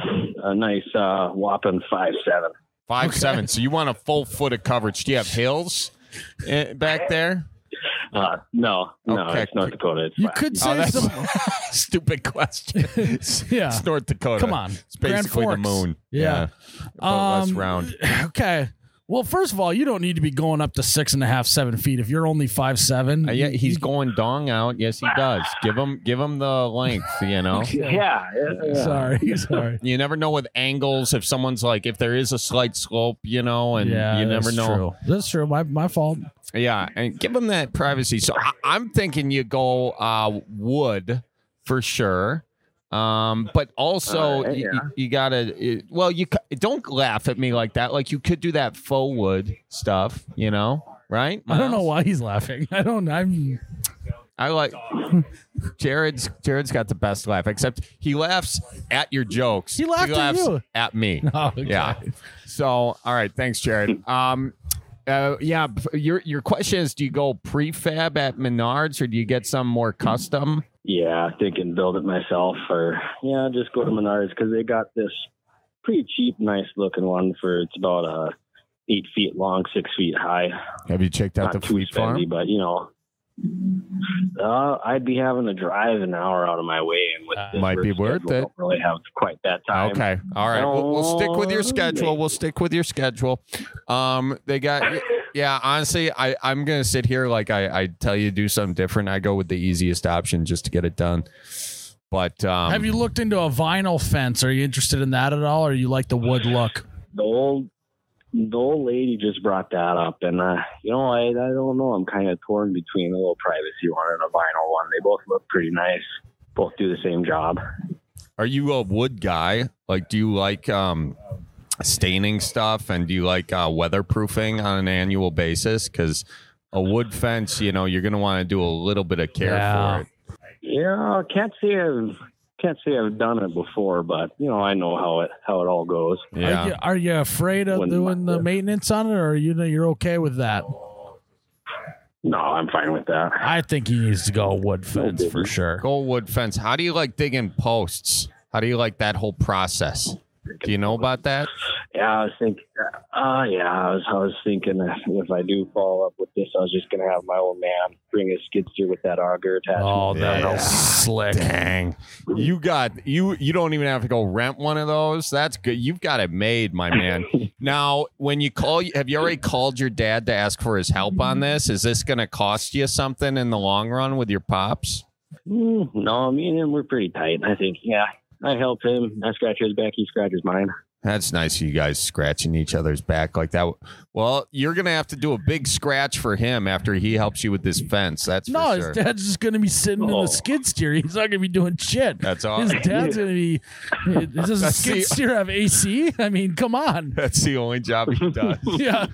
S5: a nice uh, whopping five seven.
S2: Five seven. So you want a full foot of coverage. Do you have hills eh, back there?
S5: Uh, no, no,
S2: Okay.
S5: it's North Dakota. It's
S1: You
S5: flat.
S1: could
S2: Oh,
S1: say
S2: that's
S1: some.
S2: stupid question.
S1: Yeah.
S2: It's North Dakota.
S1: Come on.
S2: It's basically
S1: Grand
S2: the
S1: Forks.
S2: moon.
S1: Yeah.
S2: But less
S1: Um,
S2: round.
S1: Okay. Well, first of all, you don't need to be going up to six and a half, seven feet if you're only five seven.
S2: Uh, yeah, he's going dong out. Yes, he does. Give him, give him the length. You know.
S5: Yeah, yeah, yeah.
S1: Sorry, sorry.
S2: You never know with angles if someone's like if there is a slight slope, you know, and
S1: Yeah,
S2: you never
S1: that's
S2: know.
S1: True. That's true. My my fault.
S2: Yeah, and give them that privacy. So I, I'm thinking you go uh, wood for sure. Um, but also
S5: All right,
S2: you,
S5: yeah.
S2: you, you gotta. It, well, you c- don't laugh at me like that. Like you could do that faux wood stuff, you know, right?
S1: I don't know
S2: Miles?
S1: why he's laughing. I don't. I'm.
S2: I like Jared's. Jared's got the best laugh, except he laughs at your jokes.
S1: He laughed at
S2: laughs
S1: you.
S2: at me.
S1: Oh, okay.
S2: Yeah. So, all right. Thanks, Jared. Um, uh, yeah. Your your question is: do you go prefab at Menards, or do you get some more custom?
S5: Yeah, thinking build it myself, or yeah, just go to Menards because they got this pretty cheap, nice looking one for it's about uh eight feet long, six feet high.
S2: Have you checked out
S5: Not
S2: the
S5: too
S2: Fleet Farm?
S5: spendy, but you know, uh, I'd be having to drive an hour out of my way, and with this
S2: Might be
S5: work
S2: worth
S5: schedule,
S2: it.
S5: Don't really have quite that time.
S2: Okay. All right. We'll, we'll stick with your
S5: Oh,
S2: schedule. We'll stick with your schedule. Um, they got. Yeah, honestly, I, I'm going to sit here like I, I tell you to do something different. I go with the easiest option just to get it done. But um,
S1: Have you looked into a vinyl fence? Are you interested in that at all, or you like the wood look?
S5: The old, the old lady just brought that up, and uh, you know, I, I don't know. I'm kind of torn between a little privacy one and a vinyl one. They both look pretty nice. Both do the same job.
S2: Are you a wood guy? Like, do you like um, staining stuff, and do you like uh, weatherproofing on an annual basis? Because a wood fence, you know, you're going to want to do a little bit of care
S1: Yeah.
S2: for it.
S5: Yeah, I can't say I've can't say I've done it before, but you know, I know how it how it all goes.
S2: Yeah.
S1: Are you, are you afraid of
S5: When
S1: doing
S5: my-
S1: the maintenance on it, or are you you're okay with that?
S5: No, I'm fine with that.
S1: I think he needs to go wood fence for
S5: different.
S1: sure.
S2: Go wood fence. How do you like digging posts? How do you like that whole process? Do you know about that?
S5: Yeah, I was thinking. Uh, yeah, I was I was thinking if, if I do follow up with this, I was just gonna have my old man bring his skid steer with that auger attachment.
S1: Oh,
S2: Yeah.
S1: that's slick.
S2: Dang. You got you you don't even have to go rent one of those. That's good. You've got it made, my man. Now, when you call have you already called your dad to ask for his help on this? Is this gonna cost you something in the long run with your pops?
S5: Mm, no, me and him we're pretty tight. I think. Yeah, I help him. I scratch his back. He scratches mine.
S2: That's nice, you guys scratching each other's back like that. Well, you're gonna have to do a big scratch for him after he helps you with this fence. That's
S1: No,
S2: for sure.
S1: his dad's just going to be sitting in
S5: Oh.
S1: the skid steer. He's not going to be doing shit.
S2: That's all.
S1: His dad's going to be. Does a
S2: That's
S1: skid
S2: the-
S1: steer have A C? I mean, come on.
S2: That's the only job he does.
S1: Yeah.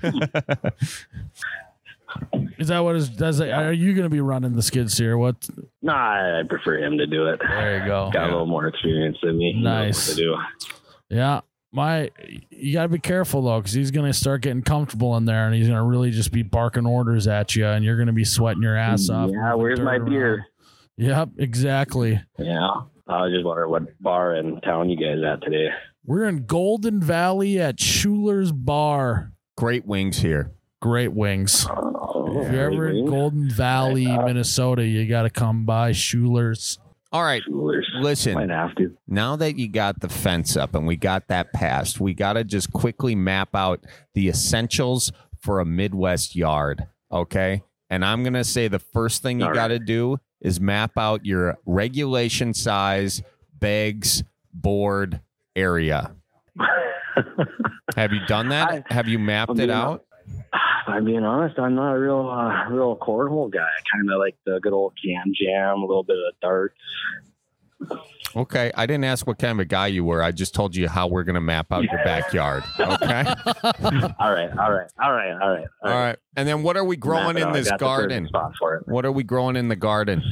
S1: Is that what is? Does it, are you going to be running the skid steer? What?
S5: Nah, I prefer him to do it.
S1: There you go.
S5: Got a little more experience than me. He knows
S1: Nice.
S5: what to do.
S1: Yeah. My, you got to be careful though, because he's going to start getting comfortable in there, and he's going to really just be barking orders at you, and you're going to be sweating your ass off.
S5: Yeah,
S1: moving
S5: where's
S1: dirt
S5: my
S1: around.
S5: beer?
S1: Yep, exactly.
S5: Yeah, I was just wondering what bar in town you guys at today.
S1: We're in Golden Valley at Schuler's Bar.
S2: Great wings here.
S1: Great wings.
S5: Oh,
S1: If you're ever in Golden Valley, Minnesota, you got to come by Schuler's.
S2: All right.
S5: Coolers.
S2: Listen,
S5: Might have to.
S2: now that you got the fence up and we got that passed, we got to just quickly map out the essentials for a Midwest yard. Okay. And I'm going to say the first thing you
S5: All
S2: got to do is map out your regulation size, bags, board area. Have you done that?
S5: I-
S2: Have you mapped
S5: I'm
S2: it
S5: being-
S2: out?
S5: I'm being honest, I'm not a real, uh, real cornhole guy. I kind of like the good old can jam, a little bit of darts.
S2: Okay. I didn't ask what kind of a guy you were. I just told you how we're going to map out your backyard. Okay.
S5: all right, all right, all right, all right.
S2: All right. And then what are we growing
S5: Map it
S2: in
S5: out. I
S2: this
S5: got the perfect
S2: garden?
S5: spot for it.
S2: What are we growing in the garden?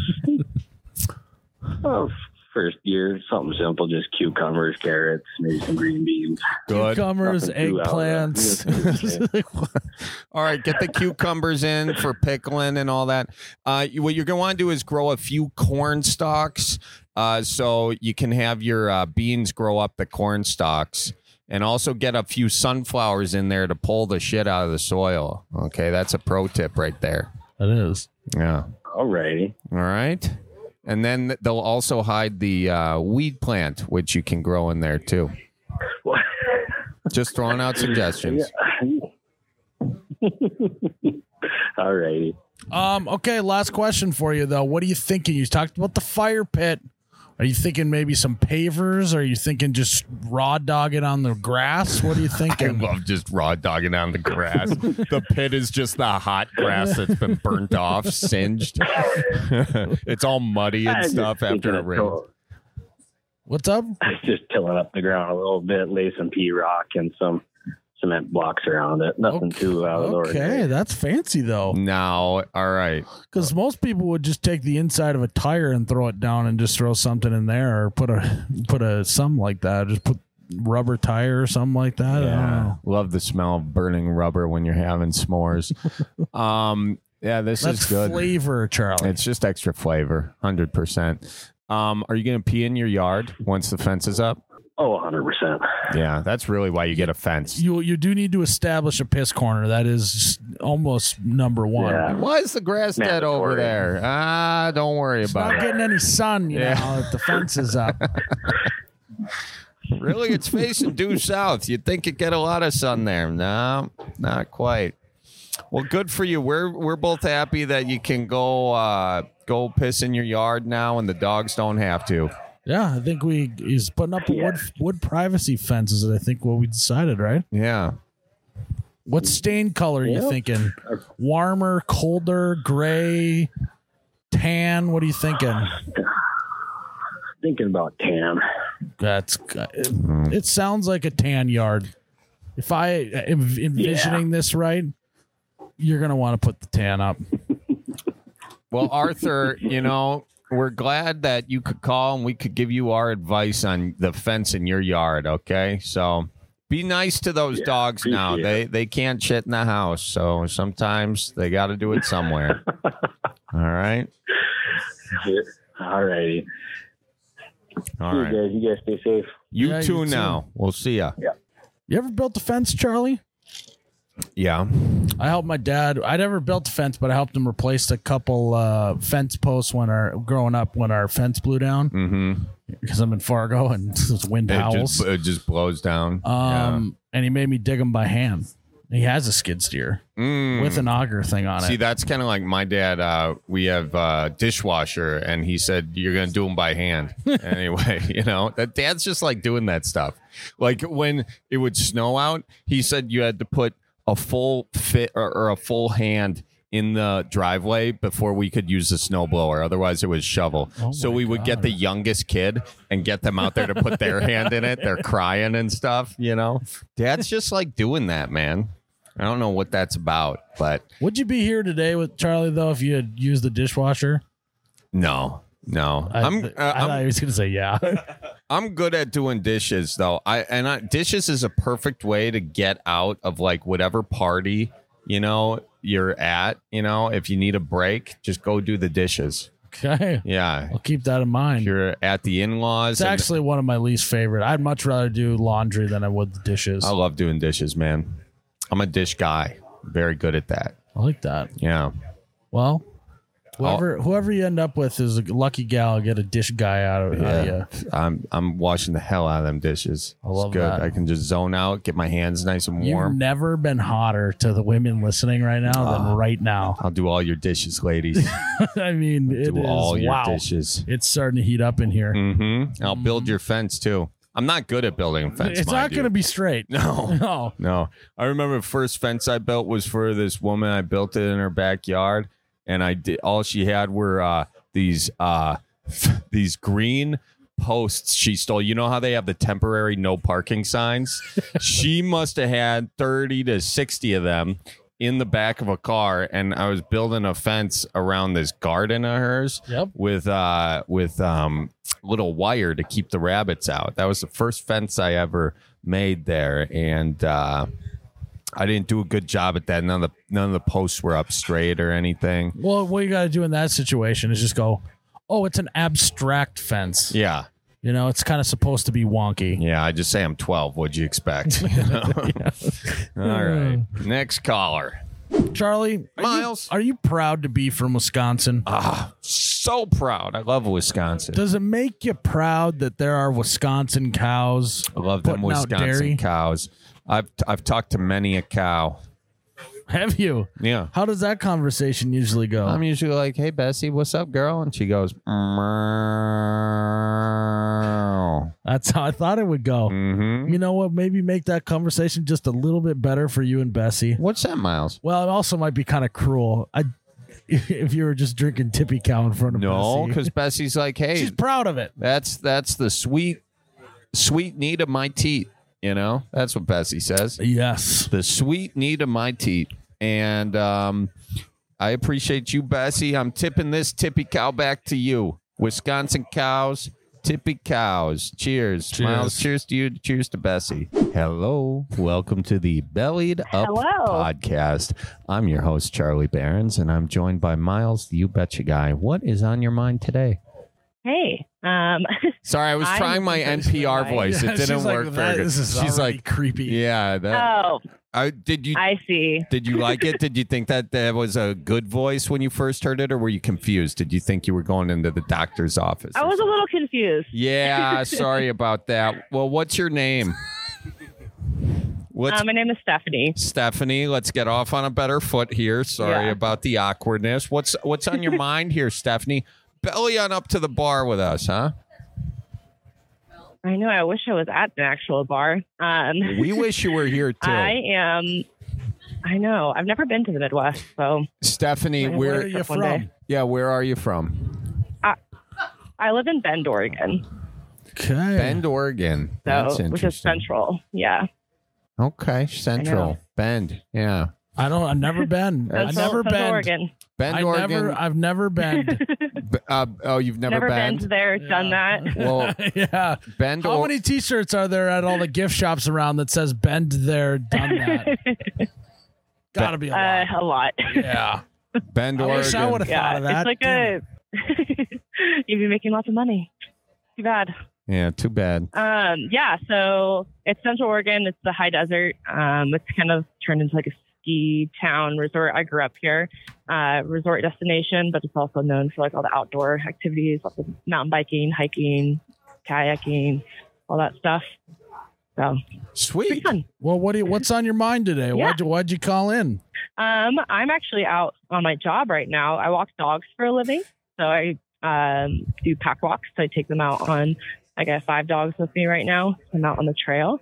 S5: Oh, first year, something simple, just cucumbers, carrots, maybe some green beans.
S2: Good.
S1: Cucumbers,
S5: Nothing too out there.
S1: eggplants.
S2: All right, get the cucumbers in for pickling and all that. Uh, you- what you're going to want to do is grow a few corn stalks Uh, so you can have your uh, beans grow up the corn stalks. And also get a few sunflowers in there to pull the shit out of the soil. Okay, that's a pro tip right there.
S1: That is.
S2: Yeah.
S5: Alrighty.
S2: All right. And then they'll also hide the uh, weed plant, which you can grow in there too. Just throwing out suggestions.
S5: Alrighty.
S1: Um. Okay. Last question for you though. What are you thinking? You talked about the fire pit. Are you thinking maybe some pavers? Are you thinking just raw dog it on the grass? What are you
S2: I
S1: thinking?
S2: love just raw dogging on the grass. The pit is just the hot grass that's been burnt off, singed. It's all muddy and
S5: I was
S2: stuff
S5: just
S2: after
S5: thinking
S2: it
S5: of
S2: rains.
S5: till-
S1: What's up?
S5: I was just tilling up the ground a little bit, lay some pea rock and some cement blocks around it. Nothing too out of the
S1: Okay,
S5: ordinary.
S1: that's fancy though.
S2: Now, all right.
S1: Because most people would just take the inside of a tire and throw it down and just throw something in there, or put a put a something like that. Just put rubber tire or something like that. I don't know.
S2: Love the smell of burning rubber when you're having s'mores. um, yeah, this
S1: That's
S2: is good.
S1: flavor, Charlie.
S2: It's just extra flavor, one hundred percent. Um, are you going to pee in your yard once the fence is up?
S5: Oh, one hundred percent.
S2: Yeah, that's really why you get a fence.
S1: you you do need to establish a piss corner. That is almost number one.
S5: Yeah.
S2: Why is the grass dead over
S5: Mandatory.
S2: there? Ah, don't worry
S1: It's
S2: about
S1: not
S2: it.
S1: getting any sun, you
S2: Yeah.
S1: know, if the fence is up.
S2: Really, it's facing due south. You'd think it'd get a lot of sun there. No, not quite. Well, good for you. We're we're both happy that you can go uh, go piss in your yard now, and the dogs don't have to.
S1: Yeah, I think we he's putting up a wood wood privacy fences. I think what we decided, right?
S2: Yeah.
S1: What stain color are you
S5: Yeah.
S1: thinking? Warmer, colder, gray, tan? What are you thinking?
S5: Thinking about tan.
S1: That's it, it sounds like a tan yard. If I am envisioning this right, you're gonna want to put the tan up.
S2: Well, Arthur, you know, we're glad that you could call and we could give you our advice on the fence in your yard. Okay, so be nice to those
S5: Yeah,
S2: appreciate now.
S5: appreciate
S2: They they can't shit in the house, so sometimes they got to do it somewhere. All right,
S5: All righty.
S2: all
S5: You
S2: right.
S5: guys, you guys stay safe.
S2: You
S1: Yeah,
S2: too
S1: you too.
S2: now. We'll see ya.
S1: You ever built a fence, Charlie?
S2: Yeah.
S1: I helped my dad. I never built a fence, but I helped him replace a couple uh, fence posts when our growing up when our fence blew down
S2: Mm-hmm.
S1: because I'm in Fargo and it's wind
S2: It
S1: howls.
S2: just, it just blows down.
S1: Um, and he made me dig them by hand. He has a skid steer
S2: yeah. Mm.
S1: with an auger thing on
S2: See,
S1: it.
S2: that's kind of like my dad. Uh, we have uh, dishwasher, and he said you're gonna do them by hand. Anyway, you know that dad's just like doing that stuff. Like when it would snow out, he said you had to put a full fit or, or a full hand in the driveway before we could use the snowblower. Otherwise, it was shovel.
S1: Oh
S2: so
S1: my
S2: we would
S1: God.
S2: get the youngest kid and get them out there to put their hand in it. They're crying and stuff. You know, dad's just like doing that, man. I don't know what that's about, but
S1: Would you be here today with Charlie though if you had used the dishwasher?
S2: no, no.
S1: I,
S2: I'm, uh,
S1: I thought
S2: I'm
S1: he was going to say yeah.
S2: I'm good at doing dishes though. I and I, dishes is a perfect way to get out of like whatever party, you know, you're at, you know, if you need a break, just go do the dishes.
S1: Okay,
S2: Yeah.
S1: I'll keep that in mind.
S2: If you're at the in-laws.
S1: It's
S2: and-
S1: actually one of my least favorite. I'd much rather do laundry than I would the dishes.
S2: I love doing dishes, man. I'm a dish guy. Very good at that.
S1: I like that.
S2: Yeah.
S1: Well, whoever whoever you end up with is a lucky gal. Get a dish guy out of, out of you.
S2: I'm I'm washing the hell out of them dishes.
S1: I love
S2: it's good.
S1: that.
S2: I can just zone out, get my hands nice and
S1: You've
S2: warm.
S1: never been hotter to the women listening right now
S2: Ah.
S1: than right now.
S2: I'll do all your dishes, ladies.
S1: I mean, it
S2: do
S1: is
S2: all your
S1: wow.
S2: dishes.
S1: It's starting to heat up in here.
S2: Mm-hmm. I'll build your fence too. I'm not good at building a fence.
S1: It's
S2: mind
S1: not
S2: you.
S1: going to be straight.
S2: No.
S1: No.
S2: No. I remember the first fence I built was for this woman. I built it in her backyard, and I did all she had were uh, these uh, these green posts she stole. You know how they have the temporary no parking signs? She must have had thirty to sixty of them in the back of a car, and I was building a fence around this garden of hers
S1: Yep.
S2: with uh with um little wire to keep the rabbits out. That was the first fence I ever made there, and uh I didn't do a good job at that. None of the none of the posts were up straight or anything.
S1: Well, what you got to do in that situation is just go, Oh, it's an abstract fence.
S2: Yeah.
S1: You know, it's kind of supposed to be wonky.
S2: Yeah, I just say I'm twelve. What'd you expect? You know? All right. Next caller.
S1: Charlie, are
S2: Miles.
S1: You, are you proud to be from Wisconsin?
S2: Ah, so proud. I love Wisconsin.
S1: Does it make you proud that there are Wisconsin cows?
S2: I love them
S1: putting out dairy?
S2: Wisconsin cows. I've I've talked to many a cow.
S1: Have you?
S2: Yeah.
S1: How does that conversation usually go?
S2: I'm usually like, "Hey, Bessie, what's up, girl?" And she goes, "Meow."
S1: That's how I thought it would go.
S2: Mm-hmm.
S1: You know what? Maybe make that conversation just a little bit better for you and Bessie.
S2: What's that, Miles?
S1: Well, it also might be kind of cruel. I, if you were just drinking Tippy Cow in front of
S2: No,
S1: Bessie.
S2: because Bessie's like, "Hey,
S1: She's proud of it.
S2: that's that's the sweet, sweet need of my teeth." You know, that's what Bessie says.
S1: Yes.
S2: The sweet need of my teeth. And um, I appreciate you, Bessie. I'm tipping this Tippy Cow back to you. Wisconsin cows, Tippy cows. Cheers.
S1: Cheers.
S2: Miles, cheers to you. Cheers to Bessie. Hello. Welcome to the Bellied Up
S4: Hello.
S2: podcast. I'm your host, Charlie Barons, and I'm joined by Miles, the You Betcha guy. What is on your mind today?
S6: Hey, um,
S2: Sorry, I was
S6: I'm
S2: trying my N P R voice.
S1: Yeah,
S2: It didn't
S1: she's
S2: work
S1: like,
S2: very
S1: that-
S2: good.
S1: This is
S2: She's
S1: already
S2: like,
S1: creepy.
S2: yeah. That,
S6: oh,
S2: I, did you
S6: I see.
S2: Did you like it? Did you think that that was a good voice when you first heard it, or were you confused? Did you think you were going into the doctor's office?
S6: I
S2: or
S6: was a
S2: something?
S6: little confused.
S2: Yeah, sorry about that. Well, what's your name? What's
S6: Uh, my name is Stephanie.
S2: Stephanie? Let's get off on a better foot here. Sorry
S6: Yeah.
S2: about the awkwardness. What's what's on your mind here, Stephanie? Belly on up to the bar with us, huh?
S6: I know. I wish I was at an actual bar. Um,
S2: We wish you were here too.
S6: I am. I know. I've never been to the Midwest, so
S2: Stephanie,
S6: Where
S1: Where
S2: where
S1: are you
S6: One day.
S1: from?
S2: yeah, where are you from?
S6: I live in Bend, Oregon,
S1: Okay.
S2: Bend, Oregon.
S6: so
S2: That's
S6: which is
S2: interesting.
S6: central. Yeah,
S2: Okay, Central. Bend. Yeah.
S1: I don't. I've never been. I've
S6: Central,
S1: never
S6: Central
S1: been.
S6: Oregon.
S2: Bend,
S1: I
S2: Oregon.
S1: never. I've never been.
S2: B- uh, oh, you've never,
S6: Never been
S2: been?
S6: there, done that.
S2: Well,
S1: yeah.
S2: Bend.
S1: How
S2: O-
S1: many T-shirts are there at all the gift shops around that says "Bend there, done that"? Gotta be a
S6: Uh,
S1: lot.
S6: a lot.
S1: Yeah.
S2: Bend,
S1: I wish I
S2: Oregon.
S1: would have
S6: Yeah,
S1: thought of that.
S6: it's like
S1: Damn
S6: a. You'd be making lots of money. Too bad.
S2: Yeah, too bad.
S6: Um, yeah, so it's Central Oregon. It's the high desert. Um, it's kind of turned into like a ski town resort. I grew up here, uh, resort destination, but it's also known for like all the outdoor activities, lots of mountain biking, hiking, kayaking, all that stuff. So pretty
S2: Sweet.
S6: fun.
S1: Well, what do you, what's on your mind today?
S6: Yeah.
S1: Why'd you Why'd you call in?
S6: Um, I'm actually out on my job right now. I walk dogs for a living, so I um, do pack walks. So I take them out on. I got five dogs with me right now. I'm out on the trail,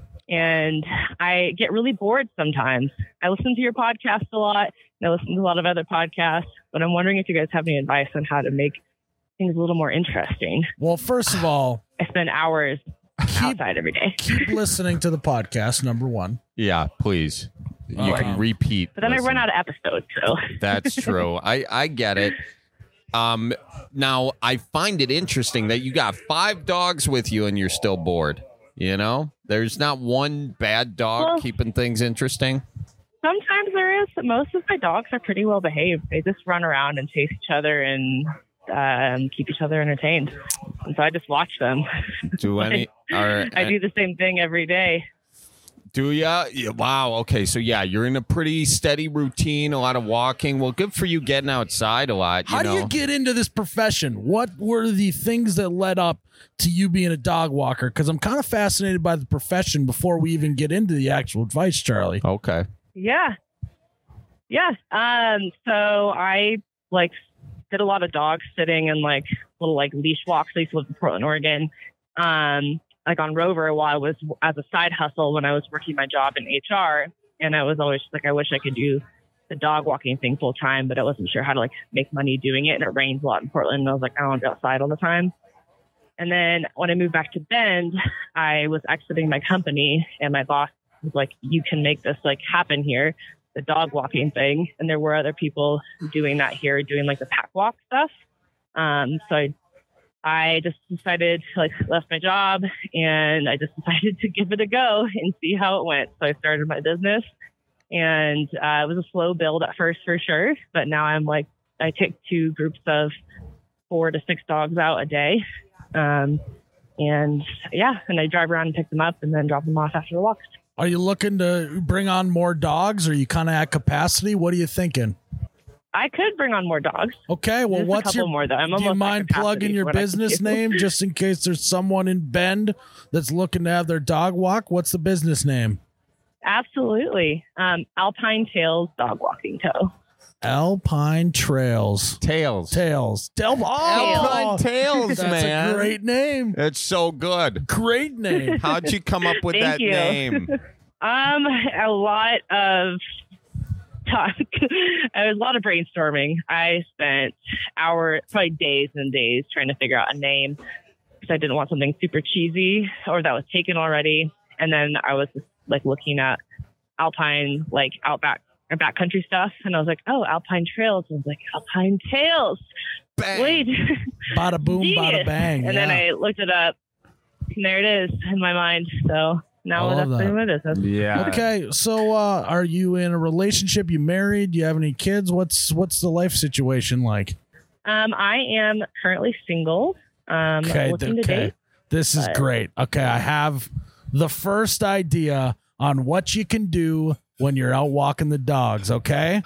S6: and I get really bored sometimes. I listen to your podcast a lot, and I listen to a lot of other podcasts. But I'm wondering if you guys have any advice on how to make things a little more interesting.
S1: Well, first of all,
S6: I spend hours
S1: keep
S6: outside every day,
S1: keep listening to the podcast. Number one.
S2: Yeah, please. You
S1: Oh.
S2: can repeat.
S6: but then I run
S2: listen.
S6: out of episodes. So
S2: That's true. I, I get it. Um, now, I find it interesting that you got five dogs with you and you're still bored. You know, there's not one bad dog
S6: Well-
S2: keeping things interesting.
S6: sometimes there is, but most of my dogs are pretty well behaved. They just run around and chase each other and um, keep each other entertained. And so I just watch them.
S2: Do any? Are,
S6: I do the same thing every day.
S2: Do ya? Yeah, wow. Okay. So yeah, you're in a pretty steady routine, a lot of walking. Well, good for you getting outside a lot. You
S1: How
S2: know?
S1: do you get into this profession? What were the things that led up to you being a dog walker? Because I'm kind of fascinated by the profession before we even get into the actual advice, Charlie.
S2: Okay.
S6: Yeah. Yeah. Um, so I like did a lot of dog sitting and like little like leash walks. I used to live in Portland, Oregon. Um, like on Rover while I was as a side hustle when I was working my job in H R. And I was always just like, I wish I could do the dog walking thing full time, but I wasn't sure how to like make money doing it. And it rains a lot in Portland. And I was like, I don't want to be outside all the time. And then when I moved back to Bend, I was exiting my company and my boss was like, you can make this like happen here, the dog walking thing. And there were other people doing that here, doing like the pack walk stuff. Um, so I I just decided, like, left my job and I just decided to give it a go and see how it went. So I started my business and uh, it was a slow build at first for sure. But now I'm like, I take two groups of four to six dogs out a day. Um, and yeah, and I drive around and pick them up and then drop them off after the walks.
S1: Are you looking to bring on more dogs? Or are you kind of at capacity? What are you thinking?
S6: I could bring on more dogs.
S1: Okay, well,
S6: There's a
S1: what's
S6: couple
S1: your?
S6: more, though. I'm
S1: do you
S6: almost at
S1: mind
S6: capacity
S1: plugging your
S6: for what I can
S1: business
S6: do.
S1: name just in case there's someone in Bend that's looking to have their dog walk? What's the business name?
S6: Absolutely. Um, Alpine Tails Dog Walking Tow.
S1: Alpine Trails.
S2: Tails.
S1: Tails. Del- oh,
S2: Alpine Tails,
S1: that's
S2: man.
S1: a great name.
S2: It's so good.
S1: Great name.
S2: How'd you come up with
S6: Thank
S2: that
S6: you.
S2: name?
S6: Um, a lot of talk. A lot of brainstorming. I spent hours, probably days and days trying to figure out a name because I didn't want something super cheesy or that was taken already. And then I was just, like looking at Alpine, like outback or backcountry stuff. And I was like, oh, Alpine Trails. I was like, Alpine Tails.
S2: Bang.
S6: Wait.
S1: Bada boom, bada
S6: Genius.
S1: bang.
S6: And
S1: yeah.
S6: then I looked it up. And there it is in my mind. So now
S1: I
S6: that's
S1: love
S6: pretty
S1: that.
S6: much it. That's
S2: Yeah.
S1: Okay, so uh, are you in a relationship? You married? Do you have any kids? What's what's the life situation like?
S6: Um, I am currently single. Um,
S1: Okay,
S6: looking to
S1: okay.
S6: date.
S1: This is
S6: but-
S1: great. Okay, I have the first idea on what you can do when you're out walking the dogs, okay?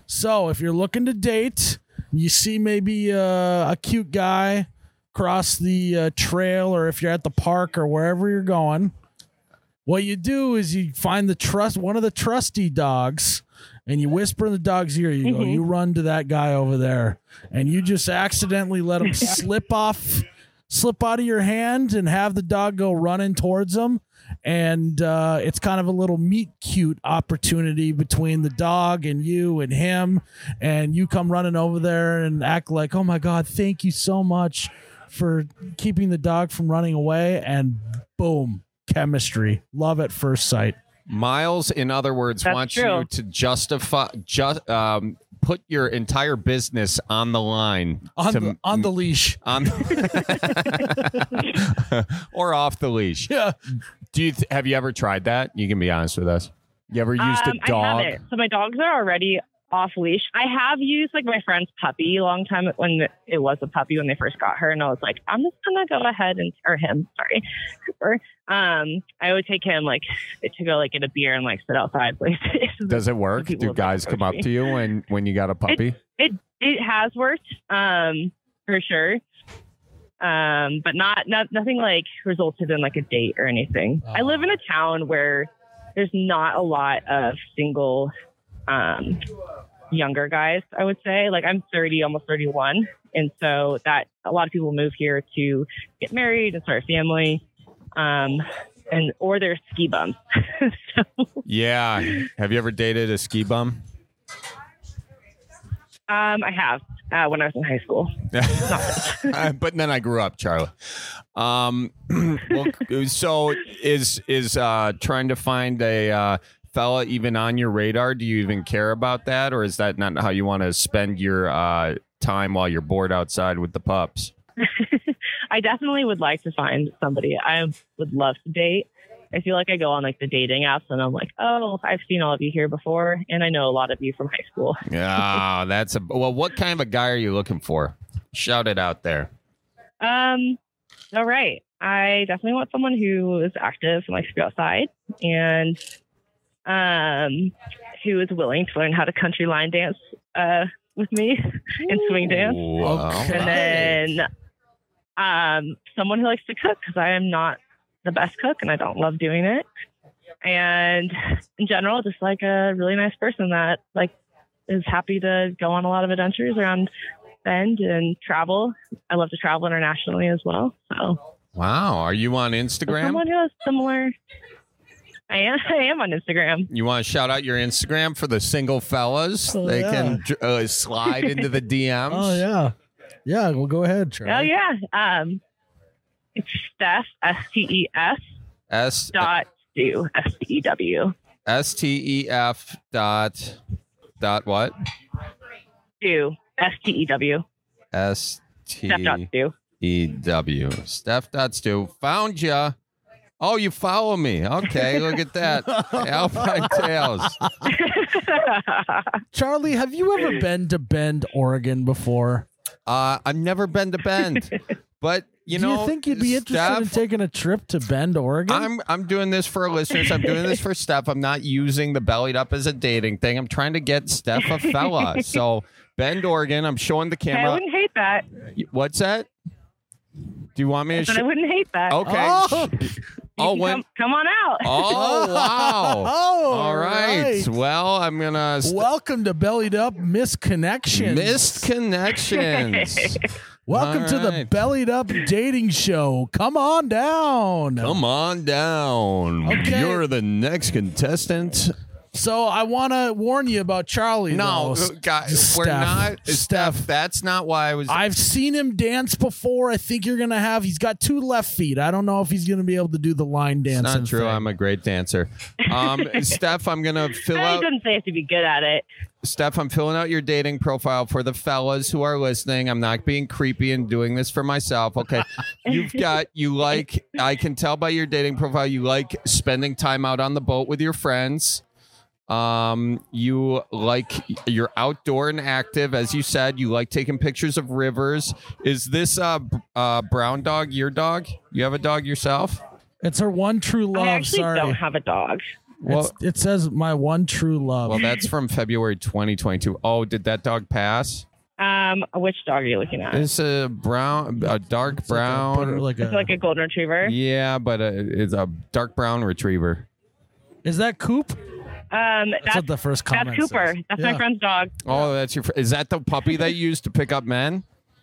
S1: So if you're looking to date, you see maybe uh, a cute guy cross the uh, trail, or if you're at the park or wherever you're going, what you do is you find the trust one of the trusty dogs and you whisper in the dog's ear. You go,
S6: Mhm.
S1: you run to that guy over there, and you just accidentally let him slip off, slip out of your hand, and have the dog go running towards him. And uh, it's kind of a little meet cute opportunity between the dog and you and him. And you come running over there and act like, oh my God, thank you so much for keeping the dog from running away. And boom, chemistry. Love at first sight.
S2: Miles, in other words,
S6: That's
S2: wants
S6: true.
S2: you to justify, just um, put your entire business on the line,
S1: On,
S2: to,
S1: the, on the leash.
S2: on or off the leash.
S1: Yeah.
S2: Do you th- have you ever tried that? You can be honest with us. You ever used
S6: Um,
S2: a dog?
S6: I haven't. So my dogs are already off leash. I have used like my friend's puppy a long time when it was a puppy when they first got her, and I was like, I'm just gonna go ahead and or him, sorry, Cooper. Um, I would take him like to go like get a beer and like sit outside places.
S2: Does it work?
S6: People
S2: Do
S6: would
S2: guys
S6: approach
S2: come up
S6: me.
S2: to you when when you got a puppy?
S6: It it has worked, um, for sure. Um, but not not nothing like resulted in like a date or anything. I live in a town where there's not a lot of single um younger guys, I would say. Like I'm thirty, almost thirty-one. And so that a lot of people move here to get married and start a family. Um and or they're ski bums. So
S2: Yeah. Have you ever dated a ski bum?
S6: um I have uh, when I was in high school.
S2: Uh, but then I grew up, Charlie. Um, well, so is is uh, trying to find a uh, fella even on your radar? Do you even care about that, or is that not how you want to spend your uh, time while you're bored outside with the pups?
S6: I definitely would like to find somebody. I would love to date. I feel like I go on like the dating apps and I'm like, oh, I've seen all of you here before, and I know a lot of you from high school.
S2: Yeah, that's a well. What kind of a guy are you looking for? Shout it out there.
S6: Um, all right. I definitely want someone who is active and likes to go outside, and um, who is willing to learn how to country line dance uh, with me and swing dance.
S2: Wow.
S1: Okay.
S6: And then um, someone who likes to cook, because I am not the best cook and I don't love doing it. And in general, just like a really nice person that like is happy to go on a lot of adventures around Bend and travel. I love to travel internationally as well. So
S2: Wow. Are you on
S6: so
S2: Instagram?
S6: someone who has similar. I am. I am on Instagram.
S2: You want to shout out your Instagram for the single fellas?
S1: Oh,
S2: they
S1: yeah.
S2: can uh, slide into the D Ms.
S1: Oh, yeah. Yeah, well, go ahead, Charlie.
S6: Oh yeah. Um, it's Steph S T E S
S2: S
S6: dot Stew S T E W
S2: S T E F dot dot what?
S6: Stew S T E W
S2: S T
S6: Steph dot Stew.
S2: E W. Steph dot Stew. Found ya. Oh, you follow me. Okay, look at that. Alpine Tails.
S1: Charlie, have you ever been to Bend, Oregon before?
S2: Uh, I've never been to Bend, but you
S1: Do
S2: know,
S1: you think you'd be interested in
S2: Steph,
S1: taking a trip to Bend, Oregon?
S2: I'm I'm doing this for our listeners. I'm doing this for Steph. I'm not using the bellied up as a dating thing. I'm trying to get Steph a fella. So Bend, Oregon. I'm showing the
S6: Hey, I
S2: camera.
S6: wouldn't hate that.
S2: What's that? Do you want me to?
S6: But I
S2: Sh-
S6: wouldn't hate that.
S2: okay.
S1: Oh.
S6: You
S2: Oh,
S6: can
S2: when.
S6: come, come on out.
S2: Oh wow!
S1: Oh,
S2: All right. Well, I'm gonna st-
S1: Welcome to Bellied Up Missed Connections.
S2: missed connections.
S1: Welcome
S2: All
S1: to the
S2: right.
S1: Bellied Up Dating Show. Come on down.
S2: Come on down.
S1: Okay.
S2: You're the next contestant.
S1: So I want to warn you about Charlie.
S2: No,
S1: though.
S2: guys,
S1: Steph.
S2: we're not.
S1: Steph.
S2: Steph, that's not why I was.
S1: I've seen him dance before. I think you're gonna have. He's got two left feet. I don't know if he's gonna be able to do the line
S2: it's
S1: dancing.
S2: not true.
S1: thing.
S2: I'm a great dancer. Um, Steph, I'm gonna fill
S6: It
S2: out.
S6: doesn't say I have to be good at it.
S2: Steph, I'm filling out your dating profile for the fellas who are listening. I'm not being creepy and doing this for myself. Okay. You've got, you like, I can tell by your dating profile, you like spending time out on the boat with your friends. Um, you like, you're outdoor and active. As you said, you like taking pictures of rivers. Is this uh, b- uh, brown dog your dog? You have a dog yourself?
S1: It's her one true love.
S6: I actually
S1: Sorry.
S6: don't have a dog.
S2: Well,
S1: It's- it says my one true love.
S2: well, that's from February twenty twenty-two. Oh, did that dog pass?
S6: Um, which dog are you looking at?
S2: It's a brown, a dark
S1: It's like a-
S2: brown.
S1: like
S6: It's
S1: a,
S6: like a golden retriever.
S2: Yeah, but uh, it's a dark brown retriever.
S1: is that Coop?
S6: Um,
S1: That's,
S6: that's
S1: what the first
S6: that's
S1: comment
S6: Cooper.
S1: says.
S6: That's
S1: Yeah.
S6: my friend's dog.
S2: Oh, that's your. Fr- is that the puppy that you used to pick up men?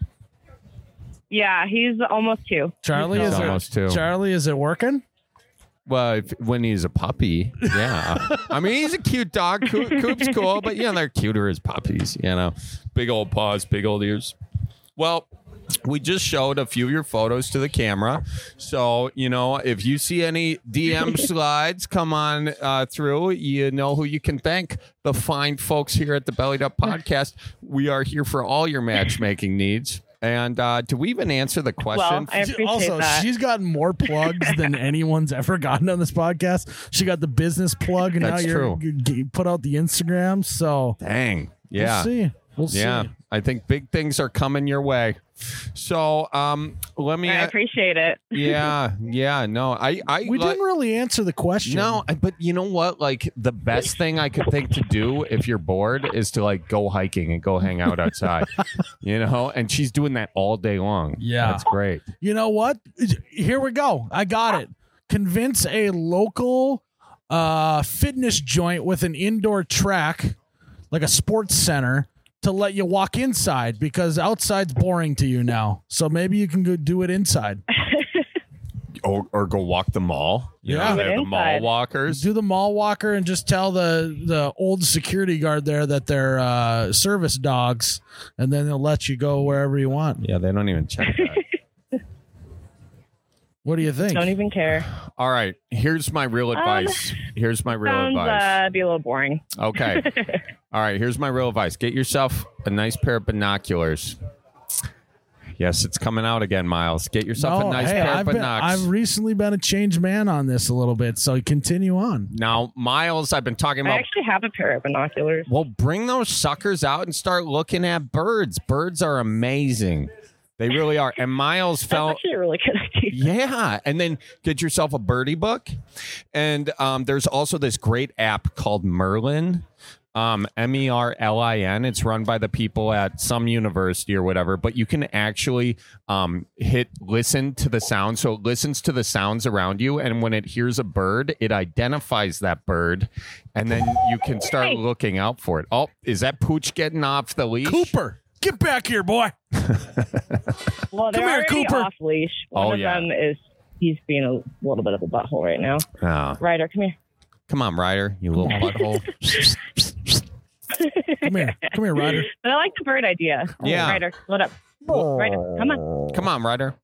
S6: Yeah, he's almost two.
S1: Charlie
S2: He's
S1: is
S2: almost two.
S1: it, Charlie, is it working?
S2: Well, if, when he's a puppy, yeah. I mean, he's a cute dog. Coop, Coop's cool, but you know they're cuter as puppies. You know, big old paws, big old ears. Well, we just showed a few of your photos to the camera. So, you know, if you see any D M slides come on uh, through, you know who you can thank. The fine folks here at the Bellied Up Podcast. We are here for all your matchmaking needs. And uh, do we even answer the question?
S6: Well, I appreciate
S1: also,
S6: that.
S1: she's gotten more plugs than anyone's ever gotten on this podcast. She got the business plug, and
S2: That's
S1: now you're
S2: true.
S1: g- g- put out the Instagram. So
S2: Dang. Yeah.
S1: we'll see. We'll
S2: Yeah.
S1: see.
S2: I think big things are coming your way. So um, let me.
S6: I appreciate it.
S2: yeah. Yeah. No, I. I
S1: We
S2: like-
S1: didn't really answer the question.
S2: No, I- but you know what? Like the best thing I could think to do if you're bored is to like go hiking and go hang out outside. You know, and she's doing that all day long.
S1: Yeah.
S2: That's great.
S1: You know what? Here we go. I got it. Convince a local uh, fitness joint with an indoor track, like a sports center, to let you walk inside because outside's boring to you now. So maybe you can go do it inside.
S2: Or, or go walk the mall. You
S1: Yeah.
S2: know, they're
S6: Do it
S2: the mall
S6: inside.
S2: walkers.
S1: Do the mall walker and just tell the the old security guard there that they're uh, service dogs, and then they'll let you go wherever you want.
S2: Yeah, they don't even check that.
S1: What do you think?
S6: Don't even care.
S2: All right, here's my real advice. Here's my real
S6: Sounds
S2: advice.
S6: uh, be a little boring.
S2: Okay. All right, here's my real advice. Get yourself a nice pair of binoculars. Yes, it's coming out again, Miles. Get yourself
S1: No,
S2: a nice
S1: hey,
S2: pair
S1: I've,
S2: of
S1: been,
S2: binocs.
S1: I've recently been a changed man on this a little bit, so continue on.
S2: Now, Miles, I've been talking
S6: I
S2: about.
S6: actually have a pair of binoculars.
S2: Well, bring those suckers out and start looking at birds. Birds are amazing. They really are. And Miles
S6: That's
S2: felt.
S6: actually a really good idea.
S2: Yeah, and then get yourself a birdie book, and um, there's also this great app called Merlin, um, M E R L I N. It's run by the people at some university or whatever, but you can actually um, hit listen to the sound, so it listens to the sounds around you, and when it hears a bird, it identifies that bird, and then you can start
S6: Hey.
S2: looking out for it. Oh, is that Pooch getting off the leash?
S1: Cooper, get back here, boy.
S6: Well, they're
S1: here,
S6: already
S1: Cooper.
S6: off leash. One
S2: Oh,
S6: of
S2: yeah.
S6: them is he's being a little bit of a butthole right now.
S2: Ah,
S6: Ryder, come here.
S2: come on, Ryder, you little butthole.
S1: Come here, come here, Ryder.
S6: But I like the bird idea.
S2: Yeah.
S6: Ryder, load up. Ryder, come on.
S2: Come on, Ryder.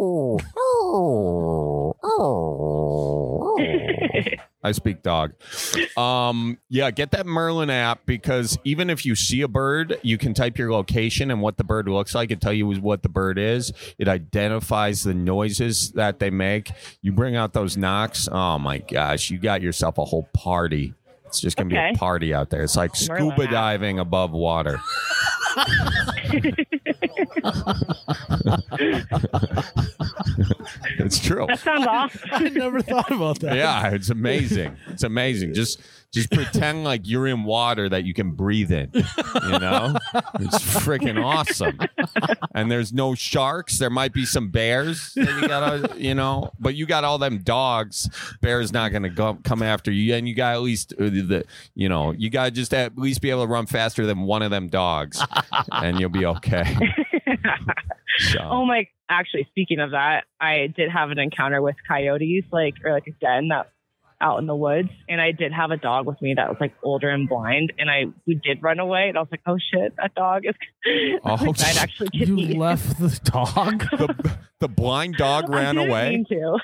S2: I speak dog. Um, yeah, get that Merlin app because even if you see a bird, you can type your location and what the bird looks like and tell you what the bird is. It identifies the noises that they make. You bring out those knocks. Oh my gosh, you got yourself a whole party. It's just gonna be
S6: Okay.
S2: a party out there. It's like
S6: Merlin
S2: scuba
S6: app.
S2: diving above water. It's true.
S6: That sounds awesome.
S1: I never thought about that.
S2: Yeah, it's amazing. It's amazing. Just just pretend like you're in water that you can breathe in. You know? It's freaking awesome. And there's no sharks. There might be some bears that you gotta, you know, but you got all them dogs. Bears not gonna go, come after you. And you got at least uh, the you know, you gotta just at least be able to run faster than one of them dogs. And you'll be okay. So.
S6: Oh my! Actually, speaking of that, I did have an encounter with coyotes, like or like a den that out in the woods, and I did have a dog with me that was like older and blind, and I we did run away, and I was like, oh shit, that dog is.
S2: Oh,
S6: like, I'd actually get
S1: You
S6: me.
S1: left the dog?
S2: the, the blind dog ran
S6: I didn't
S2: away.
S6: mean to.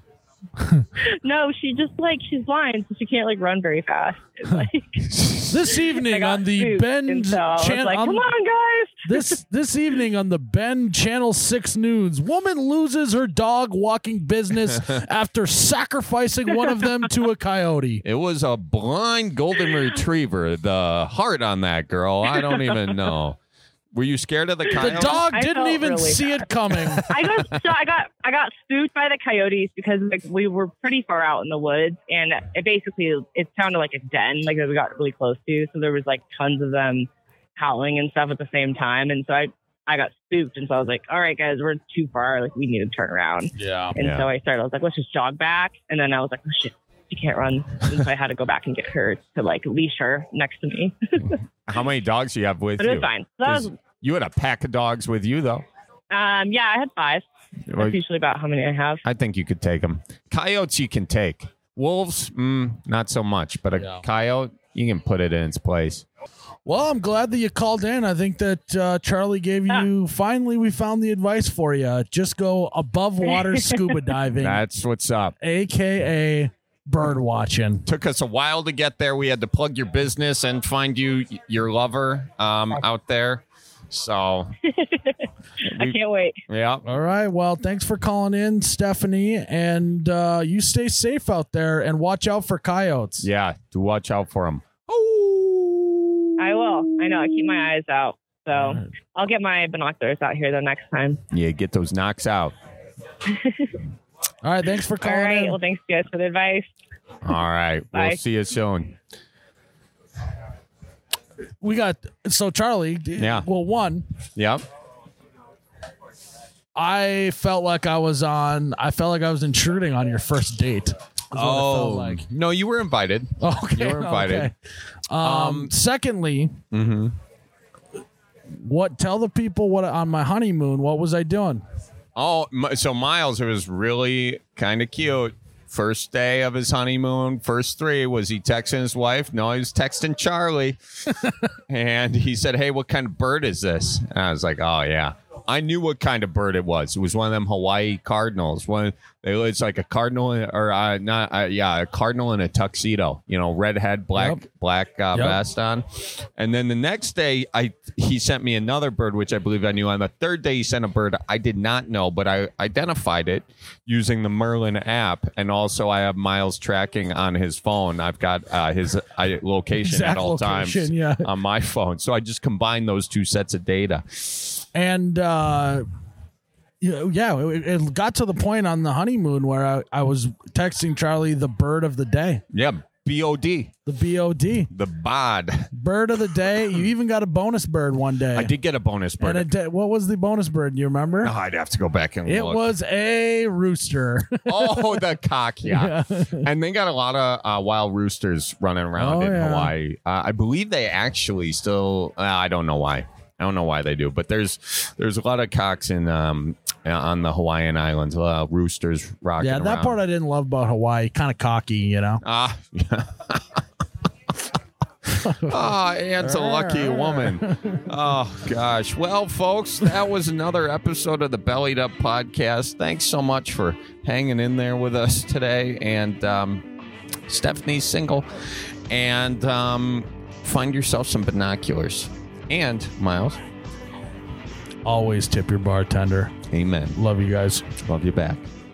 S6: No, she just like she's blind, so she can't like run very fast. It's like
S1: This
S6: I
S1: evening
S6: got
S1: on the
S6: spooked,
S1: Bend
S6: and so I was
S1: channel.
S6: like, come on, guys.
S1: This this evening on the Bend Channel six News, woman loses her dog walking business after sacrificing one of them to a coyote.
S2: It was a blind golden retriever. The heart on that girl, I don't even know. Were you scared of the
S1: The
S2: coyote?
S1: dog
S6: I
S1: didn't
S6: felt
S1: even
S6: really
S1: see
S6: bad.
S1: it coming.
S6: I got so I got I got spooked by the coyotes because like we were pretty far out in the woods, and it basically it sounded like a den, like that we got really close to. So there was like tons of them howling and stuff at the same time, and so I I got spooked, and so I was like, all right, guys, we're too far, like we need to turn around.
S1: Yeah.
S6: And
S2: Yeah.
S6: so I started. I was like, let's just jog back, and then I was like, oh shit, she can't run, and so I had to go back and get her to like leash her next to me.
S2: How many dogs do you have with
S6: But it
S2: you?
S6: was fine. So that was,
S2: 'Cause you had a pack of dogs with you, though.
S6: um, yeah, I had five.
S2: Well,
S6: That's usually about how many I have.
S2: I think you could take them. Coyotes, you can take. Wolves, mm, not so much. But a
S1: Yeah.
S2: coyote, you can put it in its place.
S1: Well, I'm glad that you called in. I think that uh, Charlie gave you, finally, we found the advice for you. Just go above water scuba diving,
S2: That's what's up.
S1: A K A bird watching.
S2: Took us a while to get there. We had to plug your business and find you your lover um, out there. So,
S6: I can't wait.
S2: yeah.
S1: All right. Well, thanks for calling in, Stephanie. And uh, you stay safe out there and watch out for coyotes.
S2: Yeah, do watch out for them.
S6: I will. I know. I keep my eyes out. So
S1: right.
S6: I'll get my binoculars out here the next time.
S2: Yeah, get those knocks out.
S1: All right. Thanks for
S6: All
S1: calling
S6: right.
S1: in.
S6: Well, thanks guys for the advice.
S2: All right.
S6: Bye.
S2: We'll see you soon.
S1: We got, so Charlie.
S2: Yeah.
S1: Well, one,
S2: Yep.
S1: I felt like I was on, I felt like I was intruding on your first date. Is what it felt like.
S2: no, you were invited.
S1: Okay.
S2: You were invited.
S1: Okay. Um,
S2: Um,
S1: secondly,
S2: Mm-hmm.
S1: what, tell the people what, on my honeymoon, what was I doing?
S2: Oh, m- so Miles, it was really kind of cute. First day of his honeymoon, first three, was he texting his wife? No, he was texting Charlie. And he said, hey, what kind of bird is this? And I was like, oh, yeah. I knew what kind of bird it was. It was one of them Hawaii cardinals. One, it's like a cardinal, or uh, not, uh, yeah, a cardinal in a tuxedo. You know, red head, black,
S1: Yep.
S2: black uh,
S1: Yep.
S2: vest on. And then the next day, I he sent me another bird, which I believe I knew. On the third day, he sent a bird I did not know, but I identified it using the Merlin app, and also I have Miles tracking on his phone. I've got uh, his uh, location
S1: Exact
S2: at all
S1: location,
S2: times
S1: yeah.
S2: on my phone. So I just combined those two sets of data.
S1: And, uh, you know, yeah, it, it got to the point on the honeymoon where I, I was texting Charlie the bird of the day,
S2: Yeah, B O D,
S1: the B O D,
S2: the bod.
S1: bird of the day. You even got a bonus bird one day.
S2: I did get a bonus bird.
S1: And it did, what was the bonus bird? Do you remember?
S2: Oh, I'd have to go back and
S1: It
S2: look.
S1: was a rooster.
S2: Oh, the cock, yeah. And they got a lot of uh, wild roosters running around
S1: Oh,
S2: in
S1: yeah.
S2: Hawaii. Uh, I believe they actually still. Uh, I don't know why. I don't know why they do, but there's there's a lot of cocks in um on the Hawaiian Islands. A lot of roosters rocking
S1: Yeah, that
S2: around.
S1: part I didn't love about Hawaii. Kind of cocky, you know.
S2: Ah, yeah. Ah, Anne's a lucky woman. Oh, gosh. Well, folks, that was another episode of the Bellied Up Podcast. Thanks so much for hanging in there with us today. And um, Stephanie's single. And um, find yourself some binoculars. And, Miles,
S1: Always tip your bartender.
S2: amen.
S1: Love you guys.
S2: Love you back.